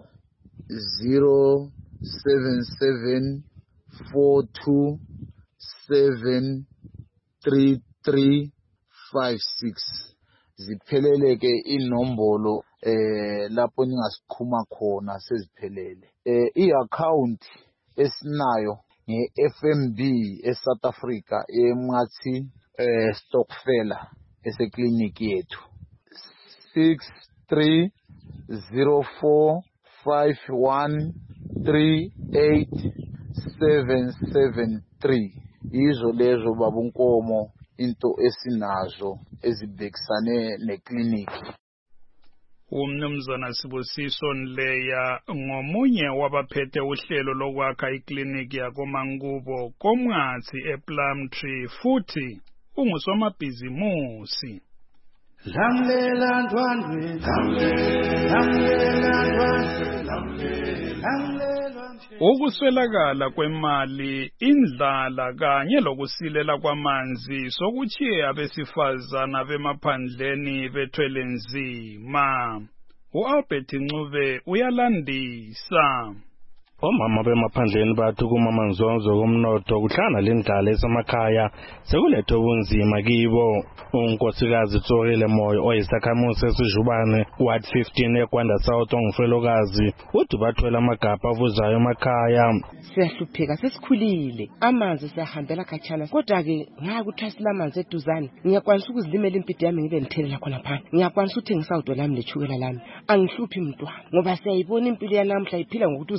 zero seven seven four two seven three three five six. Zipheleleke inombolo eh lapho ningasikhuma khona seziphelele. Eh iaccount esinayo ngeF N B eSouth Africa eMathi eh Stockfella esekliniki yethu six three zero four five one three eight seven seven three. Izo lezo babunkomo into esinazo ezibhekisane nekliniki. Umnumzana Sibusiso Nleya ngomunye wabaphethe uhlelo lokwakha ikliniki yakoMangubo koMathi ePlumtree futhi ungusomabhizimusi. Lamlela ndwandwe lamlela ndwandwe lamlela ukuswelakala kwemali, indlala kanye lokusilela kwamanzi sokuchiye abesifazana bemaphandleni bethwele nzima. U-Albert Ncube uyalandisa. Omama bemaphandleni bathukuma amanzonzo komnotho kuhlana lendlala esemakhaya sekulethe ubunzima kibo. Unkosikazi Tsorile Moyo oyisakhamuzi esijubane Ward fifteen eGwanda South ongufelokazi uthi bathwele amagabha avuzayo emakhaya. Siyahlupheka sesikhulile amanzi siyahambela khatshana kodwa ke ngaya kuthwasila amanzi eduzane ngiyakwanisa ukuzilimela impilo yami ngibe nithelela khona phana ngiyakwanisa ukuthengisa udo lami lechukela lami angihluphi mntwana ngoba siyayibona impilo yanamhla iphila ngokuthi uzincedile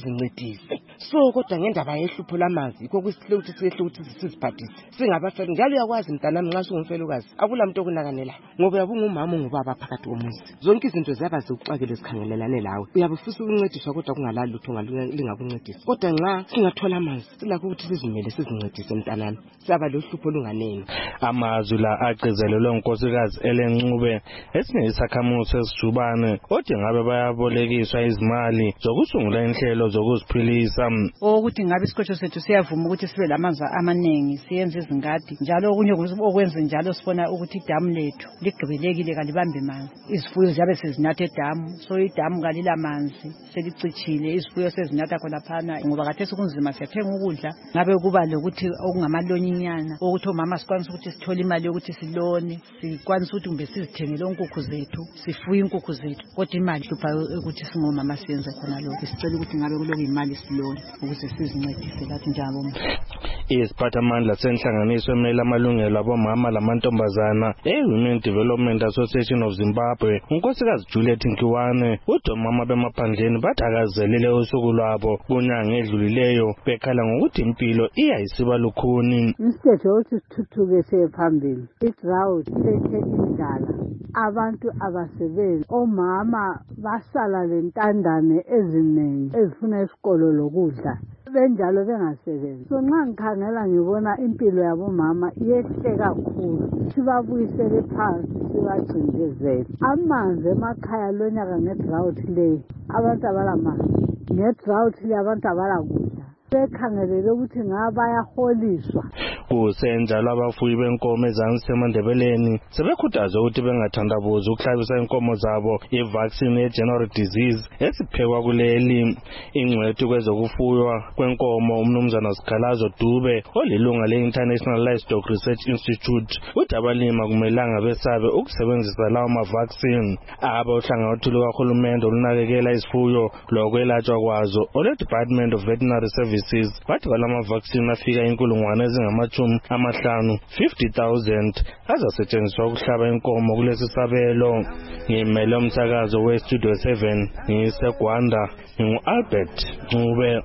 sibaphathise. So kodwa ngendaba yehlupho lamanzi yikho kusihle ukuthi siyehle ukuthi siziphathise singabafeli. Njalo uyakwazi mntanami nxa singumfelokazi akula muntu okunakanelayo ngoba uyabunga umama ungubaba phakathi komuzi. Zonke izinto ziyaba zikuxakele zikhangelelane lawe. Uyabe ufisa ukuncediswa kodwa kungalali lutho lingakuncedisa. Kodwa nxa singathola amanzi silakho ukuthi sizimele sizincedise mntanami. Siyaba lohlupho lunganeni. Amazwi la agcizelelwe unkosikazi Elencube esinye isakhamuzi sesijubane othi ngabe bayabolekiswa izimali zokusungula inhlelo zokuziphilisa. Ukuthi ngabe isikolo sethu siyavuma ukuthi sibe lamanzi amaningi siyenze izingadi njalo okunye okwenza njalo sibona ukuthi idamu lethu ligqibelekile kalibambe manzi. Izifuyo ziyabe sezinatha edamu so idamu kalila manzi selicicile izifuyo sezinatha khona phana ngoba kathesi kunzima siyathenga ukudla ngabe kuba lokuthi okungamalonyinyana ukuthi omama sikwanisa ukuthi sithole imali yokuthi silone sikwanisa ukuthi kumbe sizithengele inkukhu zethu sifuye inkukhu zethu kodwa imali hlupha ukuthi singomama siyenze khona lokho sicela ukuthi ngabe kuloku imali silone ukuze sizincedise lathi njalo. Isiphathamandla senhlanganiso emele amalungelo abomama lamantombazana e-Women Development Association of Zimbabwe unkosikazi Juliet Nkiwane uthi omama bemaphandleni bathakazelele usuku lwabo kunyanga edlulileyo bekhala ngokuthi impilo iyayisiba lukhuni. Isetho ukuthi sithuthukise phambili i-drought ilethe indlala abantu abasebenzi omama basala lentandane eziningi ezifuna isikolo lokudla benjalo bengasebenzi. So nxa ngikhangela ngibona impilo yabomama yehle kakhulu sibabuyisele phansi sibacindezele. Amanzi emakhaya lonyaka nge-drought leyi abantu abalamanzi nge-drought leyi abantu abalakudla bekhangelele ukuthi ngabayaholiswa. Kusenjalo abafuyi benkomo ezansi eMandebeleni sebekhuthaza ukuthi bengathandabuzi ukuhlabisa inkomo zabo i-vaccine ye-general disease esiphekwa kuleli. Ingcwethu kwezokufuywa kwenkomo umnumzana Sikhalazo Dube olilunga le-International Livestock Research Institute uthi abalimi akumelanga besabe ukusebenzisa lawo ma-vaccine. Abohlangothi lukahulumende olunakekela izifuyo lokwelatshwa kwazo ole-Department of Veterinary Services bathi balama-vaccine afika inkulungwane ezingamachumi amahlanu fifty thousand azasetshenziswa ukuhlaba inkomo kulesi sabelo. Ngimele umsakazo we-Studio seven ngiseGwanda ngingu-Albert Ncube.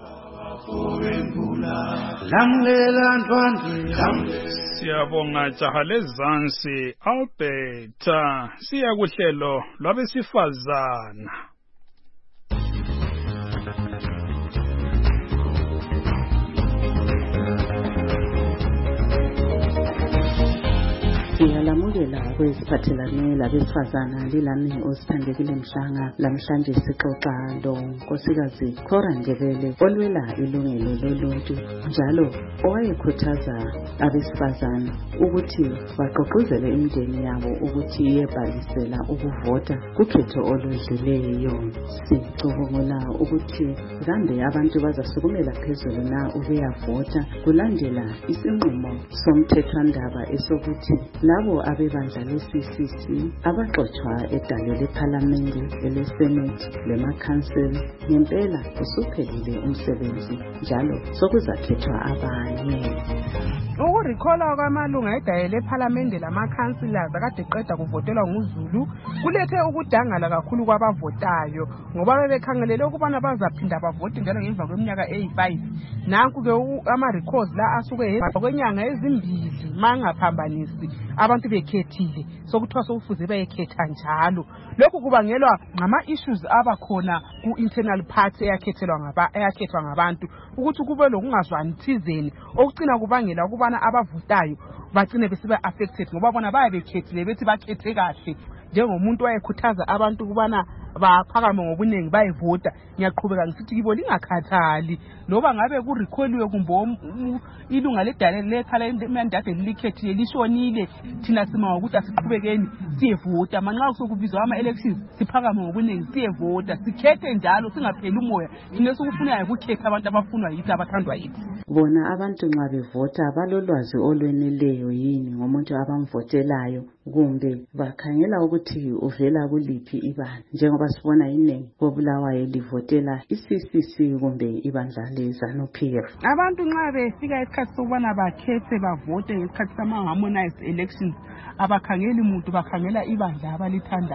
Siyabonga jaha lezansi Albert. Siya kuhlelo lwabesifazana. Siyalamukela kweziphathelane labesifazana lilami osithandekile mhlanga lamhlanje sixoxa lo nkosikazi Cora Ndebele olwela ilungelo loluntu njalo owayekhuthaza abesifazana ukuthi bagqugquzele imindeni yabo ukuthi iyebhalisela ukuvota kukhetho oludluleyo. Sicubungula ukuthi kambe abantu bazasukumela phezulu na ukuyavota kulandela isinqumo somthethwandaba esokuthi labo abebandla le-C C C abaxothwa edale lephalamende ele-Senate lemakhanseli ngempela usuphelile umsebenzi njalo sokuzakhethwa abanye. Ukurikhola kwamalunga edale lephalamende lamakhanselazi akade qeda kuvotelwa nguZulu kulethe ukudangala kakhulu kwabavotayo ngoba bebekhangelele ukubana bazaphinda bavote njalo ngemva kweminyaka eyi-five. Nanku ke ama-records la asuke kwenyanga ezimbili mangaphambanisi abantu bekhethile sokuthiwa sokufuze bayekhetha njalo. Lokhu kubangelwa ngama-issues abakhona ku-internal party eyakhethelwa ngaba eyakhethwa ngabantu ukuthi kube lokungazwani thizeni okucina kubangela ukubana abavotayo bagcine besiba affected ngoba bona bayabekhethile bethi bakhethe kahle njengomuntu wayekhuthaza abantu ukubana baphakame ngobunengi bayevota. Ngiyaqhubeka ngisithi kibo lingakhathali loba ngabe kurikholiwe kumbe ilunga ledale lekhala emandade lilikhethiye lishonile thina sima ukuthi asiqhubekeni siyevota. Manxa kusokubizwa ama-elections siphakame ngobunengi siyevota sikhethe njalo singapheli umoya thina sokufunayo ukukhetha abantu abafunwa yithi abathandwa yithi. Bona abantu nxa bevota balolwazi olweneleyo yini ngomuntu abamvotelayo kumbe bakhangela ukuthi uvela kuliphi ibandla njengoba sibona iningi koBulawayo livotela i-C C C kumbe ibandla le-ZANU-P F. Abantu nxa befika isikhathi sokubana bakhethe bavote ngesikhathi sama-harmonized elections abakhangeli muntu bakhangela ibandla abalithandayo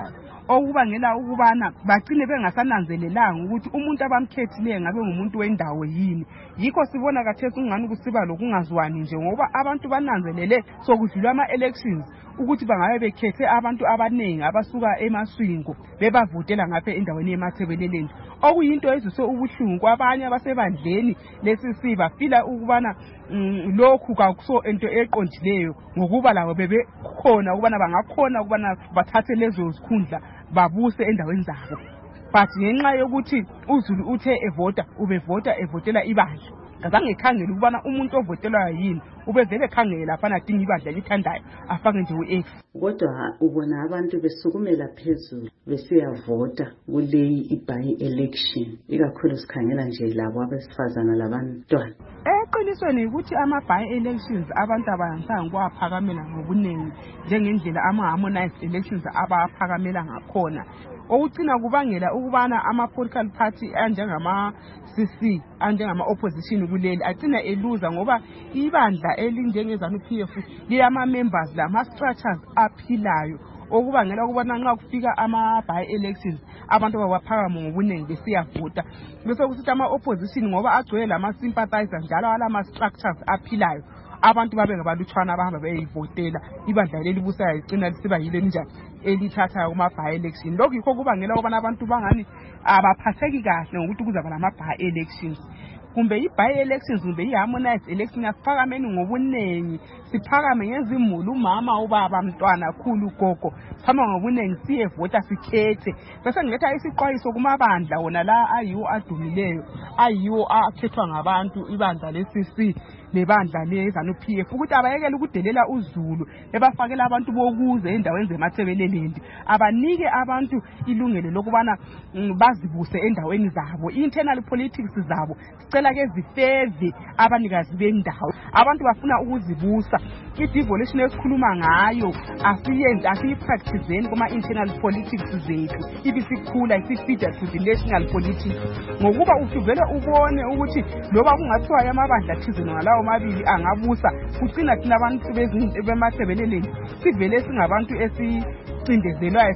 okubangela ukubana bagcine bengasananzelelanga ukuthi umuntu abamkhethileyo ngabe ngumuntu wendawo yini. Yikho sibona kathesi ungani kusiba lokungazwani nje ngoba abantu bananzelele sokudlula ama-elections ukuthi bangabe bekhethe abantu abaningi abasuka emaswingo bebavotela ngapha endaweni yeMathebeleleni, okuyinto ezise ubuhlungu kwabanye abasebandleni lesi siba fila ukubana mm, lokhu kakuso into eqondileyo ngokuba labo bebekhona ukubana bangakhona ukubana bathathe lezo zikhundla babuse endaweni zabo. But ngenxa yokuthi uZulu uthe evota ubevota evotela ibandla, kazange ekhangela ukubana umuntu ovotelwayo yini, ubevele ekhangela afana adinga ibandla lithandayo afake nje u-F. Kodwa ubona abantu besukumela phezulu besiyavota kuleyi i-by election, ikakhulu sikhangela nje labo abesifazana labantwana. Eqinisweni ukuthi ama-by elections abantu abansanga kwaphakamela ngobunengi njengendlela ama-harmonized elections abaphakamela ngakhona, okucina kubangela ukubana ama-political party anjengama-C C anjengama-opposition kuleli agcina eluza ngoba ibandla elinjenge-ZANU-P F liyama-members lama-structures aphilayo, okubangela ukubana nxa kufika ama-by elections abantu babaphakama ngobunengi besiyavota, bese kusithi ama-opposition ngoba agcwele lama-sympathizers njalo alama-structures aphilayo abantu babe ngabalutshwana abahamba beyivotela ibandla leli busayo licina lisiba yile njani elithatha kuma-by election. Lokhu yikho kubangela ukubana abantu bangani abaphatheki kahle ngokuthi kuzaba lama-by elections. Kumbe i-by elections kumbe i-harmonized election asiphakameni ngobunengi, siphakame ngezimuli, umama, ubaba, mntwana, khulu, gogo, siphama ngobunengi siyevota sikhethe. Bese ngiletha isixwayiso kumabandla wona la ayiwo adumileyo, ayiwo akhethwa ngabantu, ibandla le-C C nebandla le-ZANU-P F, ukuthi abayekele ukudelela uZulu ebafakela abantu bokuze endaweni zeMathebeleleni, abanike abantu ilungelo lokubana bazibuse endaweni zabo, internal politics zabo sicela ke zifeve abanikazi bendawo. Abantu bafuna ukuzibusa, i-devolution esikhuluma ngayo asiyenze asiyipracticeni kuma-internal politics zethu, ibisikhula isifida to the national politics, ngokuba uvele ubone ukuthi loba kungathiwa yamabandla thizeni ngalawo mabili angabusa, kucina thina abantu beMathebeleleni sivele singabantu esicindezelwayo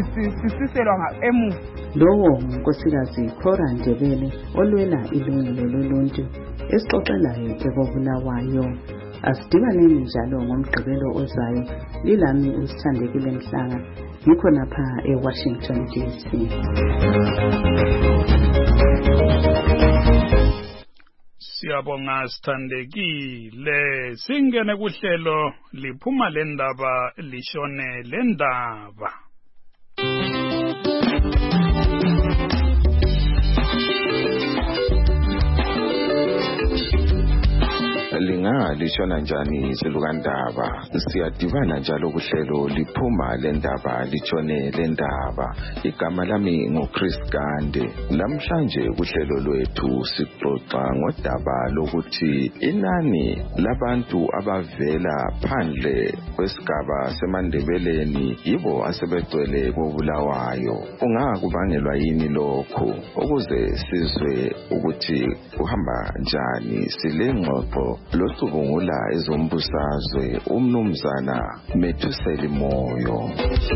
sisiselwa emuva. Lowo ngunkosikazi Cora Ndebele olwela ilungelo loluntu esixoxelayo ekobulawayo. Asidibaneni njalo ngomgqibelo ozayo. Lilami uSithandekile Mhlanga, ngikho napha eWashington D C. Siyabonga Sithandekile. Singene kuhlelo liphuma lendaba lishone lendaba. Linga lishona njani selukandaba, siyadibana njalo kuhlelo liphuma lendaba lishone lendaba. Igama lami nguChris Gande. Namhlanje kuhlelo lwethu sixoxa ngodaba lokuthi inani labantu abavela phandle kwesigaba seMandebeleni yibo asebegcwele kobulawayo. Ungakubangelwa yini lokho? Ukuze sizwe ukuthi kuhamba njani, silengxoxo locubungula ezombusazwe umnumzana Methuseli Moyo.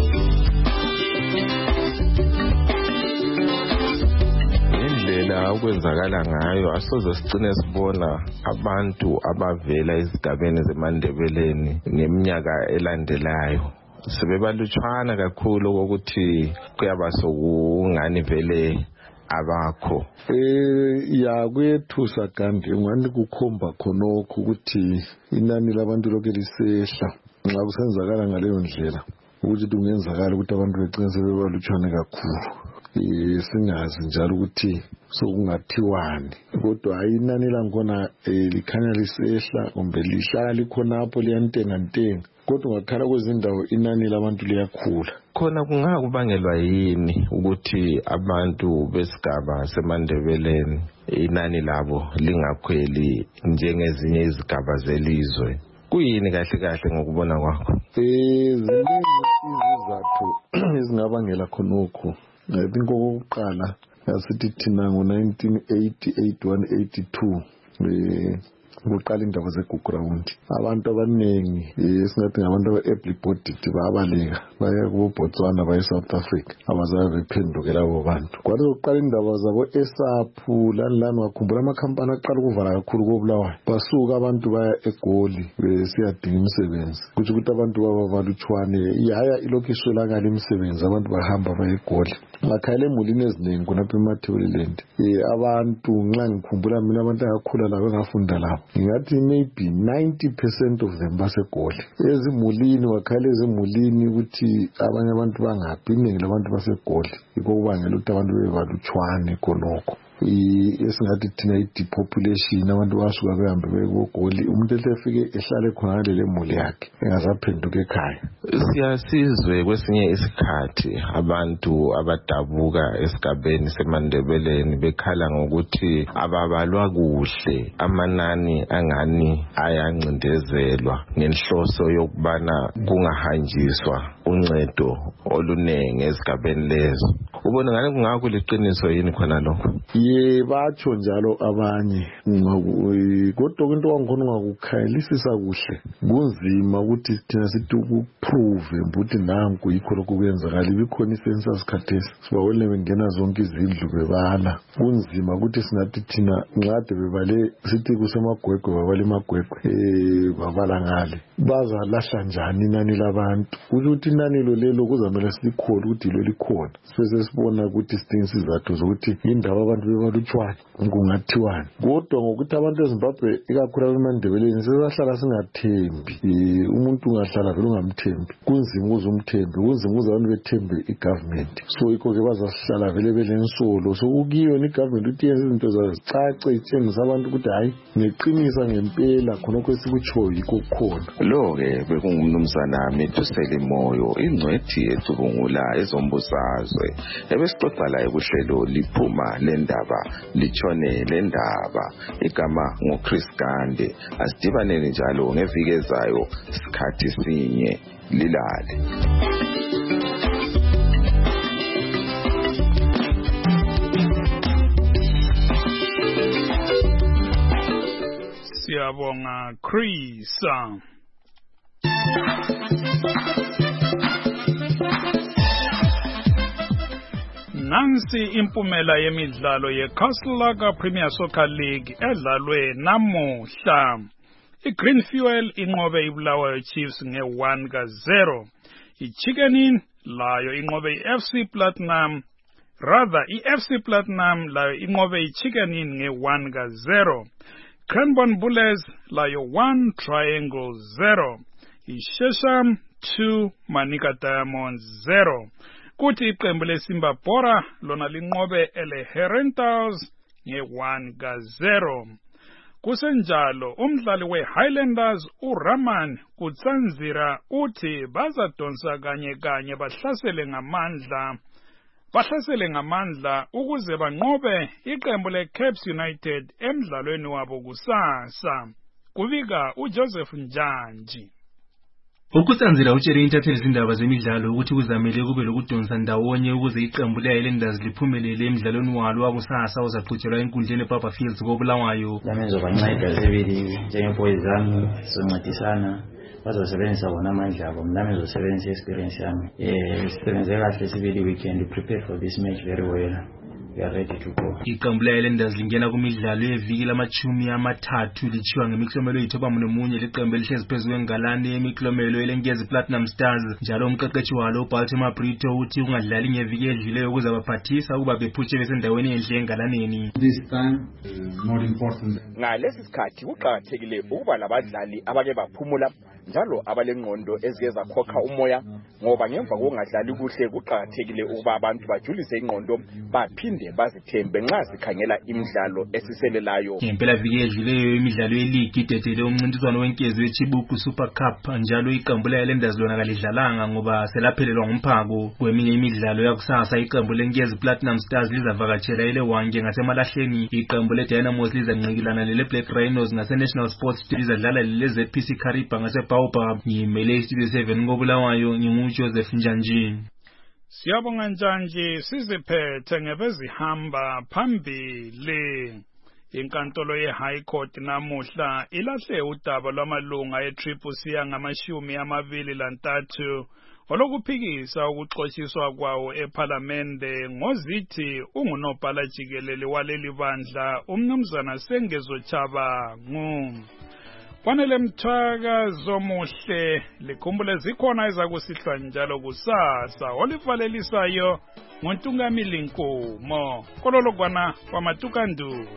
Indlela ukwenzakala ngayo asoze sigcine sibona abantu abavela ezigabeni zeMandebeleni neminyaka elandelayo sebebalutshwana kakhulu ukuthi kuyaba sokungani vele abakho. Eh ya kwethusa kandi ngani kukhomba khonokho ukuthi inani labantu lokho lisehla nxa kusenzakala ngaleyo ndlela ukuthi kungenzakala ukuthi abantu begcine sebebalutshwana kakhulu. Eh singazi njalo ukuthi sokungathiwani, kodwa inani langona likhanya lisehla kumbe lihlala likhonapho liyantenga ntenga, kodwa ngakhala kwezindawo inani labantu liyakhula. Khona kungakubangelwa yini ukuthi abantu besigaba seMandebeleni inani labo lingakhweli njengezinye izigaba zelizwe? Kuyini kahle kahle ngokubona kwakho? Eh ziningi izizathu ezingabangela khonokho. I think okokuqala asithi thina ngo nineteen eighty, eighty-one, eighty-two eh kuqala indaba ze-ground. Abantu abaningi esingathi ngabantu aba-able bodied bayabaleka baya kuBotswana baye South Africa abazabe bephenduke labo bantu. Kwathi kuqala indaba zabo esaphu lani lani wakhumbula amakhampani aqala ukuvala kakhulu koBulawayo basuka abantu baya eGoli besiyadinga imisebenzi kuthi ukuthi abantu baba balutshwane yaya ilokhu iswelakala imisebenzi abantu bahamba baya eGoli. Ngakhayela emulini eziningi khonapha eMathebeleland abantu nxa ngikhumbula mina abantu akakhula labo engafunda labo ngathi maybe ninety percent of them baseGoli. Ezimulini wakhayela ezimulini ukuthi abanye abantu bangaphi iningi labantu baseGoli yikho kubangela ukuthi abantu bebalutshwane khonokho. Esingathi thina i-depopulation abantu basuka behambe bekoGoli umuntu ehlefike ehlale khona lele muli yakhe engazaphenduka ekhaya. Siyasizwe kwesinye isikhathi abantu abadabuka esigabeni seMandebeleni bekhala ngokuthi ababalwa kuhle amanani angani ayancindezelwa ngenhloso yokubana kungahanjiswa uncedo olunenge esigabeni lezo. Ubona ngani kungakho liqiniso yini khona lokho? Ye batsho njalo abanye kodwa into wangikhona ungakukhayelisisa kuhle kunzima ukuthi thina sithi ukuprove ukuthi nanku yikho lokho kuyenzakala ibikhona isensa sikhathesi sibawele bengena zonke izindlu bebala kunzima ukuthi sinathi thina nxade bebale sithi kusemagwegwe babale emagwegwe eh babala ngale bazalahla njani inani labantu ukuthi inani lo lelo kuzamela silikhola ukuthi lo likhona sise sibona ukuthi sidinga isizathu zokuthi indawo abantu bebalutshwana kungathiwani kodwa ngokuthi abantu eZimbabwe ikakhulu abemandebeleni sebahlala singathembi umuntu ungahlala vele ungamthembi kunzima ukuze umthembe kunzima ukuze abantu bethembe igovernment so yikho ke bazasihlala vele belensolo so ukiyo ni government uthi yenza izinto zazicace itshengisa abantu ukuthi hayi ngeqinisa ngempela khonokho esikutshoyo yikho kukhona. Lo ke bekungumnumzana Metuseli Moyo ingcwethi ecubungula ezombusazwe ebesixoxa la ekuhlelo liphuma lendaba litshone lendaba igama ngoChris Gande. Asidibaneni njalo ngeviki ezayo sikhathi sinye lilale. Siyabonga Chris. Nansi impumela yemidlalo yeCastlelaga Premier Soccer League edlalwe namuhla. iGreen Fuel inqobe iBulawayo Chiefs nge one ka zero. iChicken Inn layo inqobe iF C Platinum. Rather iF C Platinum layo inqobe iChicken Inn nge one ka zero. Cranbourne Bullets layo one Triangle zero. iShesham two Manika Diamonds zero. Kuthi iqembu leSimba Bora lona linqobe eleHerentals nge one ka zero. Kusenjalo umdlali weHighlanders uRaman Kutsanzira uthi bazadonsa kanye kanye bahlasele ngamandla bahlasele ngamandla ukuze banqobe iqembu leCaps United emdlalweni wabo kusasa. Kubika uJoseph Njanji. Ukutsanzira utshele intatheli izindaba zemidlalo ukuthi kuzamele kube lokudonsa ndawonye ukuze iqembu leHighlanders liphumelele emidlalweni walo wakusasa ozaqhutshelwa enkundleni eBarber Fields koBulawayo. Lamezobanceda sibili njengeboys zami sizoncedisana bazosebenzisa bona amandla abo mina ngizosebenzisa experience yami. Eh experience kahle sibili we can prepare for this match very well. We are ready to go. Iqembu leHighlanders lingena kumidlalo yeviki lamachumi amathathu lichiwa ngemiklomelo yithoba nomunye leqembu elihlezi phezulu kwengalane yemiklomelo elengezi Platinum Stars njalo umqeqeshi walo uBaltimore Brito uthi ungadlali ngeviki edlileyo ukuze abaphathisa ukuba bephutshe besendaweni enhle engalaneni. This time is more important. Ngalesi sikhathi kuqhakathekile ukuba labadlali abake baphumula njalo abalengqondo ezike zakhokha umoya ngoba ngemva kokungadlali kuhle kuqhakathekile ukuba abantu bajulise ingqondo baphinde bazithembe nxa sikhangela imidlalo esiselelayo. Ngempela viki edlileyo imidlalo yeligi idedele umncintiswano wenkezo weChibuku Super Cup njalo iqembu leHighlanders lona kalidlalanga ngoba selaphelelwa ngumphako. Kweminye imidlalo yakusasa iqembu lenkezi Platinum Stars lizavakatshela eleWange ngasemalahleni. Iqembu leDynamos lizanqikilana leleBlack Rhinos ngaseNational Sports lizadlala leleZPC Kariba ngaseBaobab. Ngimele iStudio seven koBulawayo nginguJoseph Njanji. Siyabonga Njanji siziphethe ngebezihamba phambili. Inkantolo ye-High Court namuhla ilahle udaba lwamalunga e-Triple C angamashumi amabili lantathu olokuphikisa ukuxotshiswa kwawo ePhalamende ngozithi ungunobhala jikelele waleli bandla umnumzana Sengezo Chabangu. Kwanele Mthwaka zomuhle likhumbule zikhona ezakusihlwa njalo kusasa olivalelisayo ngoNtungamili Nkomo kololokwana kwamatukandula.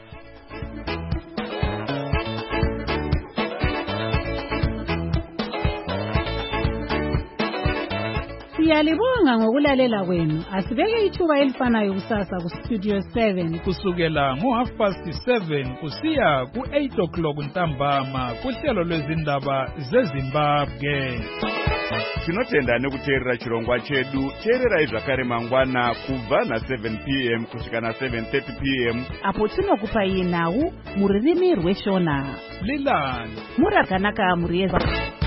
Siyalibonga ngokulalela kwenu. Asibeke ithuba elifanayo kusasa ku Studio seven kusukela ngo half past seven kusiya ku eight o'clock ntambama kuhlelo lwezindaba zeZimbabwe. Tinotenda nekuteerera chirongwa chedu. Teerera zvakare mangwana kubva na seven p m kusvika na seven thirty p m apo tinokupai nhau muririmi rweshona Lilani murakanaka murieza